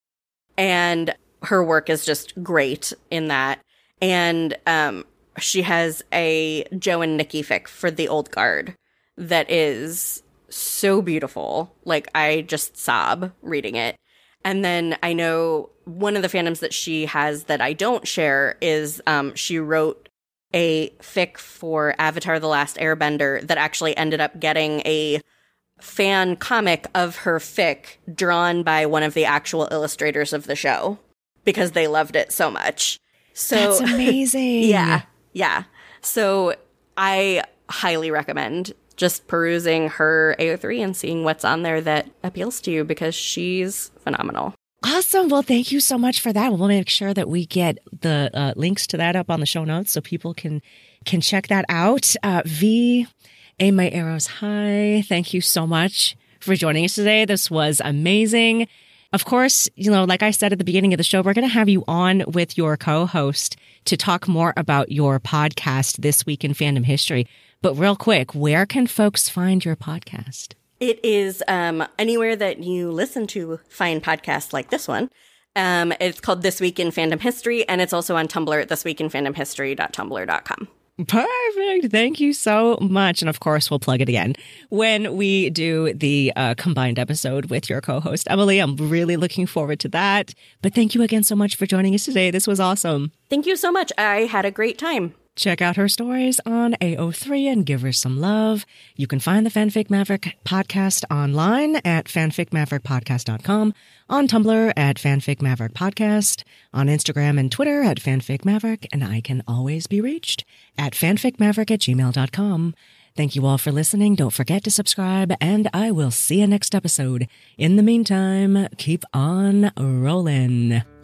And her work is just great in that. And um, she has a Joe and Nikki fic for the Old Guard that is so beautiful. Like, I just sob reading it. And then I know one of the fandoms that she has that I don't share is um, she wrote a fic for Avatar: The Last Airbender that actually ended up getting a fan comic of her fic drawn by one of the actual illustrators of the show because they loved it so much. So that's amazing. Yeah. Yeah. So I highly recommend just perusing her A O three and seeing what's on there that appeals to you because she's phenomenal. Awesome. Well, thank you so much for that. We'll make sure that we get the uh, links to that up on the show notes so people can can check that out. Uh, V, aim my arrows high. Thank you so much for joining us today. This was amazing. Of course, you know, like I said at the beginning of the show, we're going to have you on with your co-host to talk more about your podcast, This Week in Fandom History. But real quick, where can folks find your podcast? It is um, anywhere that you listen to fine podcasts like this one. Um, it's called This Week in Fandom History, and it's also on Tumblr at this week in fandom history dot tumblr dot com. Perfect. Thank you so much. And of course, we'll plug it again when we do the uh, combined episode with your co-host, Emily. I'm really looking forward to that. But thank you again so much for joining us today. This was awesome. Thank you so much. I had a great time. Check out her stories on A O three and give her some love. You can find the Fanfic Maverick podcast online at fanfic maverick podcast dot com, on Tumblr at Fanfic Maverick Podcast, on Instagram and Twitter at Fanfic Maverick, and I can always be reached at fanfic maverick at gmail dot com. Thank you all for listening. Don't forget to subscribe, and I will see you next episode. In the meantime, keep on rolling.